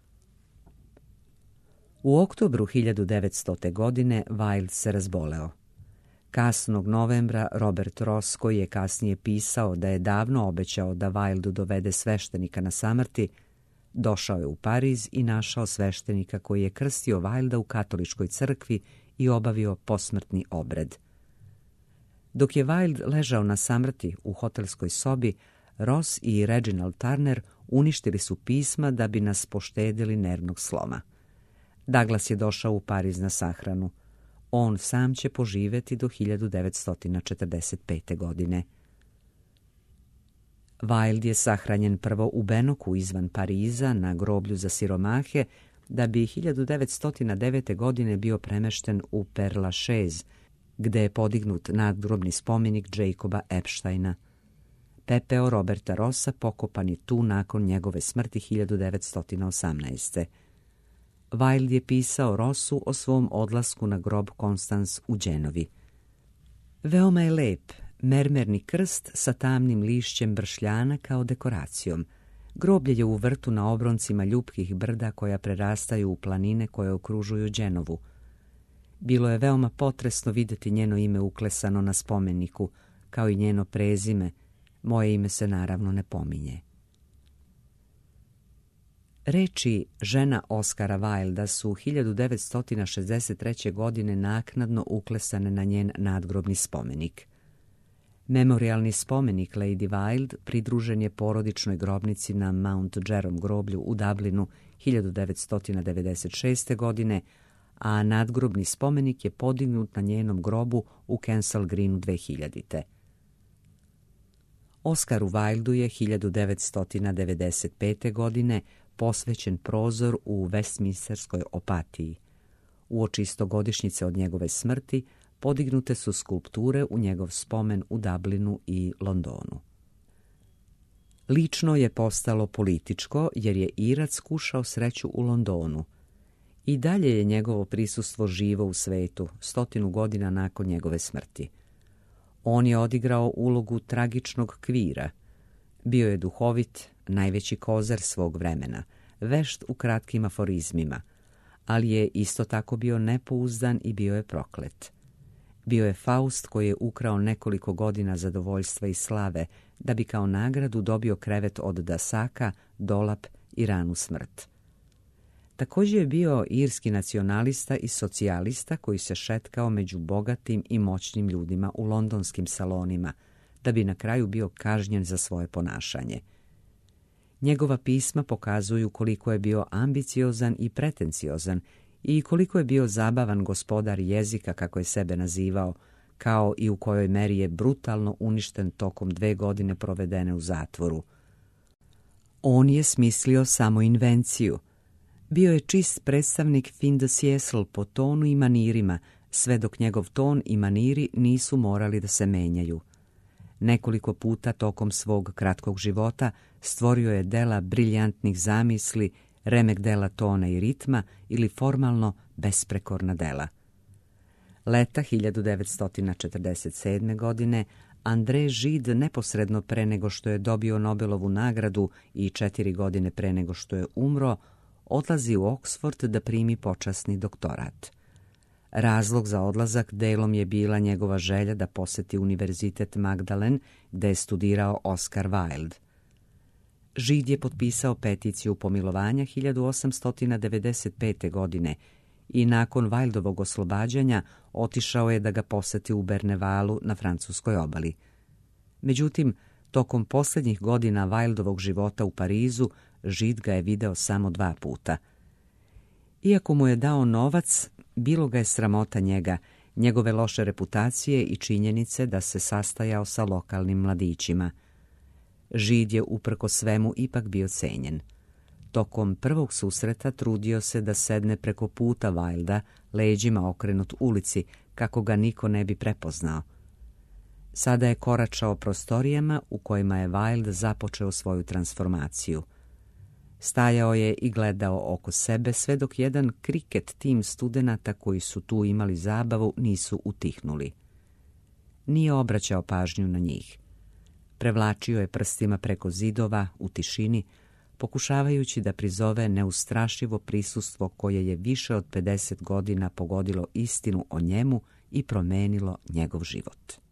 U oktobru hiljadu devetstote. godine Wild se razboleo. Kasnog novembra Robert Ross, koji je kasnije pisao da je davno obećao da Wildu dovede sveštenika na samrti, došao je u Pariz i našao sveštenika koji je krstio Wilda u katoličkoj crkvi i obavio posmrtni obred. Dok je Wilde ležao na samrti u hotelskoj sobi, Ross i Reginald Turner uništili su pisma da bi nas poštedili nervnog sloma. Douglas je došao u Pariz na sahranu. On sam će poživjeti do hiljadu devetsto četrdeset pete. godine. Wilde je sahranjen prvo u Benoku izvan Pariza na groblju za siromahe, da bi hiljadu devetsto devete. godine bio premešten u Père Lachaise, gde je podignut nadgrobni spomenik Jacoba Epsteina. Pepeo Roberta Rossa pokopan je tu nakon njegove smrti hiljadu devetsto osamnaeste. Wilde je pisao Rossu o svom odlasku na grob Constance u Genovi. Veoma je lep, mermerni krst sa tamnim lišćem bršljana kao dekoracijom. Groblje je u vrtu na obroncima ljupkih brda koja prerastaju u planine koje okružuju Genovu. Bilo je veoma potresno vidjeti njeno ime uklesano na spomeniku, kao i njeno prezime. Moje ime se naravno ne pominje. Reči žena Oskara Wilda su hiljadu devetsto šezdeset treće. godine naknadno uklesane na njen nadgrobni spomenik. Memorialni spomenik Lady Wilde pridružen je porodičnoj grobnici na Mount Jerome groblju u Dublinu hiljadu devetsto devedeset šeste. godine, a nadgrobni spomenik je podignut na njenom grobu u Kensal Greenu dve hiljadite. Oskaru Wildu je hiljadu devetsto devedeset pete. godine posvećen prozor u Westminsterskoj opatiji. Uoči stogodišnjice od njegove smrti podignute su skulpture u njegov spomen u Dublinu i Londonu. Lično je postalo političko jer je Irac kušao sreću u Londonu. I dalje je njegovo prisustvo živo u svetu, stotinu godina nakon njegove smrti. On je odigrao ulogu tragičnog kvira. Bio je duhovit, najveći kozer svog vremena, vešt u kratkim aforizmima, ali je isto tako bio nepouzdan i bio je proklet. Bio je Faust koji je ukrao nekoliko godina zadovoljstva i slave, da bi kao nagradu dobio krevet od dasaka, dolap i ranu smrt. Također je bio irski nacionalista i socijalista koji se šetkao među bogatim i moćnim ljudima u londonskim salonima, da bi na kraju bio kažnjen za svoje ponašanje. Njegova pisma pokazuju koliko je bio ambiciozan i pretenciozan i koliko je bio zabavan gospodar jezika, kako je sebe nazivao, kao i u kojoj meri je brutalno uništen tokom dve godine provedene u zatvoru. On je smislio samo invenciju. Bio je čist predstavnik fin de siècle po tonu i manirima, sve dok njegov ton i maniri nisu morali da se menjaju. Nekoliko puta tokom svog kratkog života stvorio je dela briljantnih zamisli, remek dela tona i ritma ili formalno besprekorna dela. Leta hiljadu devetsto četrdeset sedme. godine André Gide neposredno pre nego što je dobio Nobelovu nagradu i četiri godine pre nego što je umro, odlazi u Oxford da primi počasni doktorat. Razlog za odlazak delom je bila njegova želja da poseti Univerzitet Magdalen, gde je studirao Oscar Wilde. Žid je potpisao peticiju pomilovanja hiljadu osamsto devedeset pete. godine i nakon Wildovog oslobađanja otišao je da ga poseti u Bernevalu na francuskoj obali. Međutim, tokom posljednjih godina Wildovog života u Parizu, Žid ga je video samo dva puta. Iako mu je dao novac, bilo ga je sramota njega, njegove loše reputacije i činjenice da se sastajao sa lokalnim mladićima. Žid je uprko svemu ipak bio cenjen. Tokom prvog susreta trudio se da sedne preko puta Wilda, leđima okrenut ulici, kako ga niko ne bi prepoznao. Sada je koračao prostorijama u kojima je Wilde započeo svoju transformaciju. Stajao je i gledao oko sebe sve dok jedan kriket tim studenata koji su tu imali zabavu nisu utihnuli. Nije obraćao pažnju na njih. Prevlačio je prstima preko zidova u tišini, pokušavajući da prizove neustrašivo prisustvo koje je više od pedeset godina pogodilo istinu o njemu i promenilo njegov život.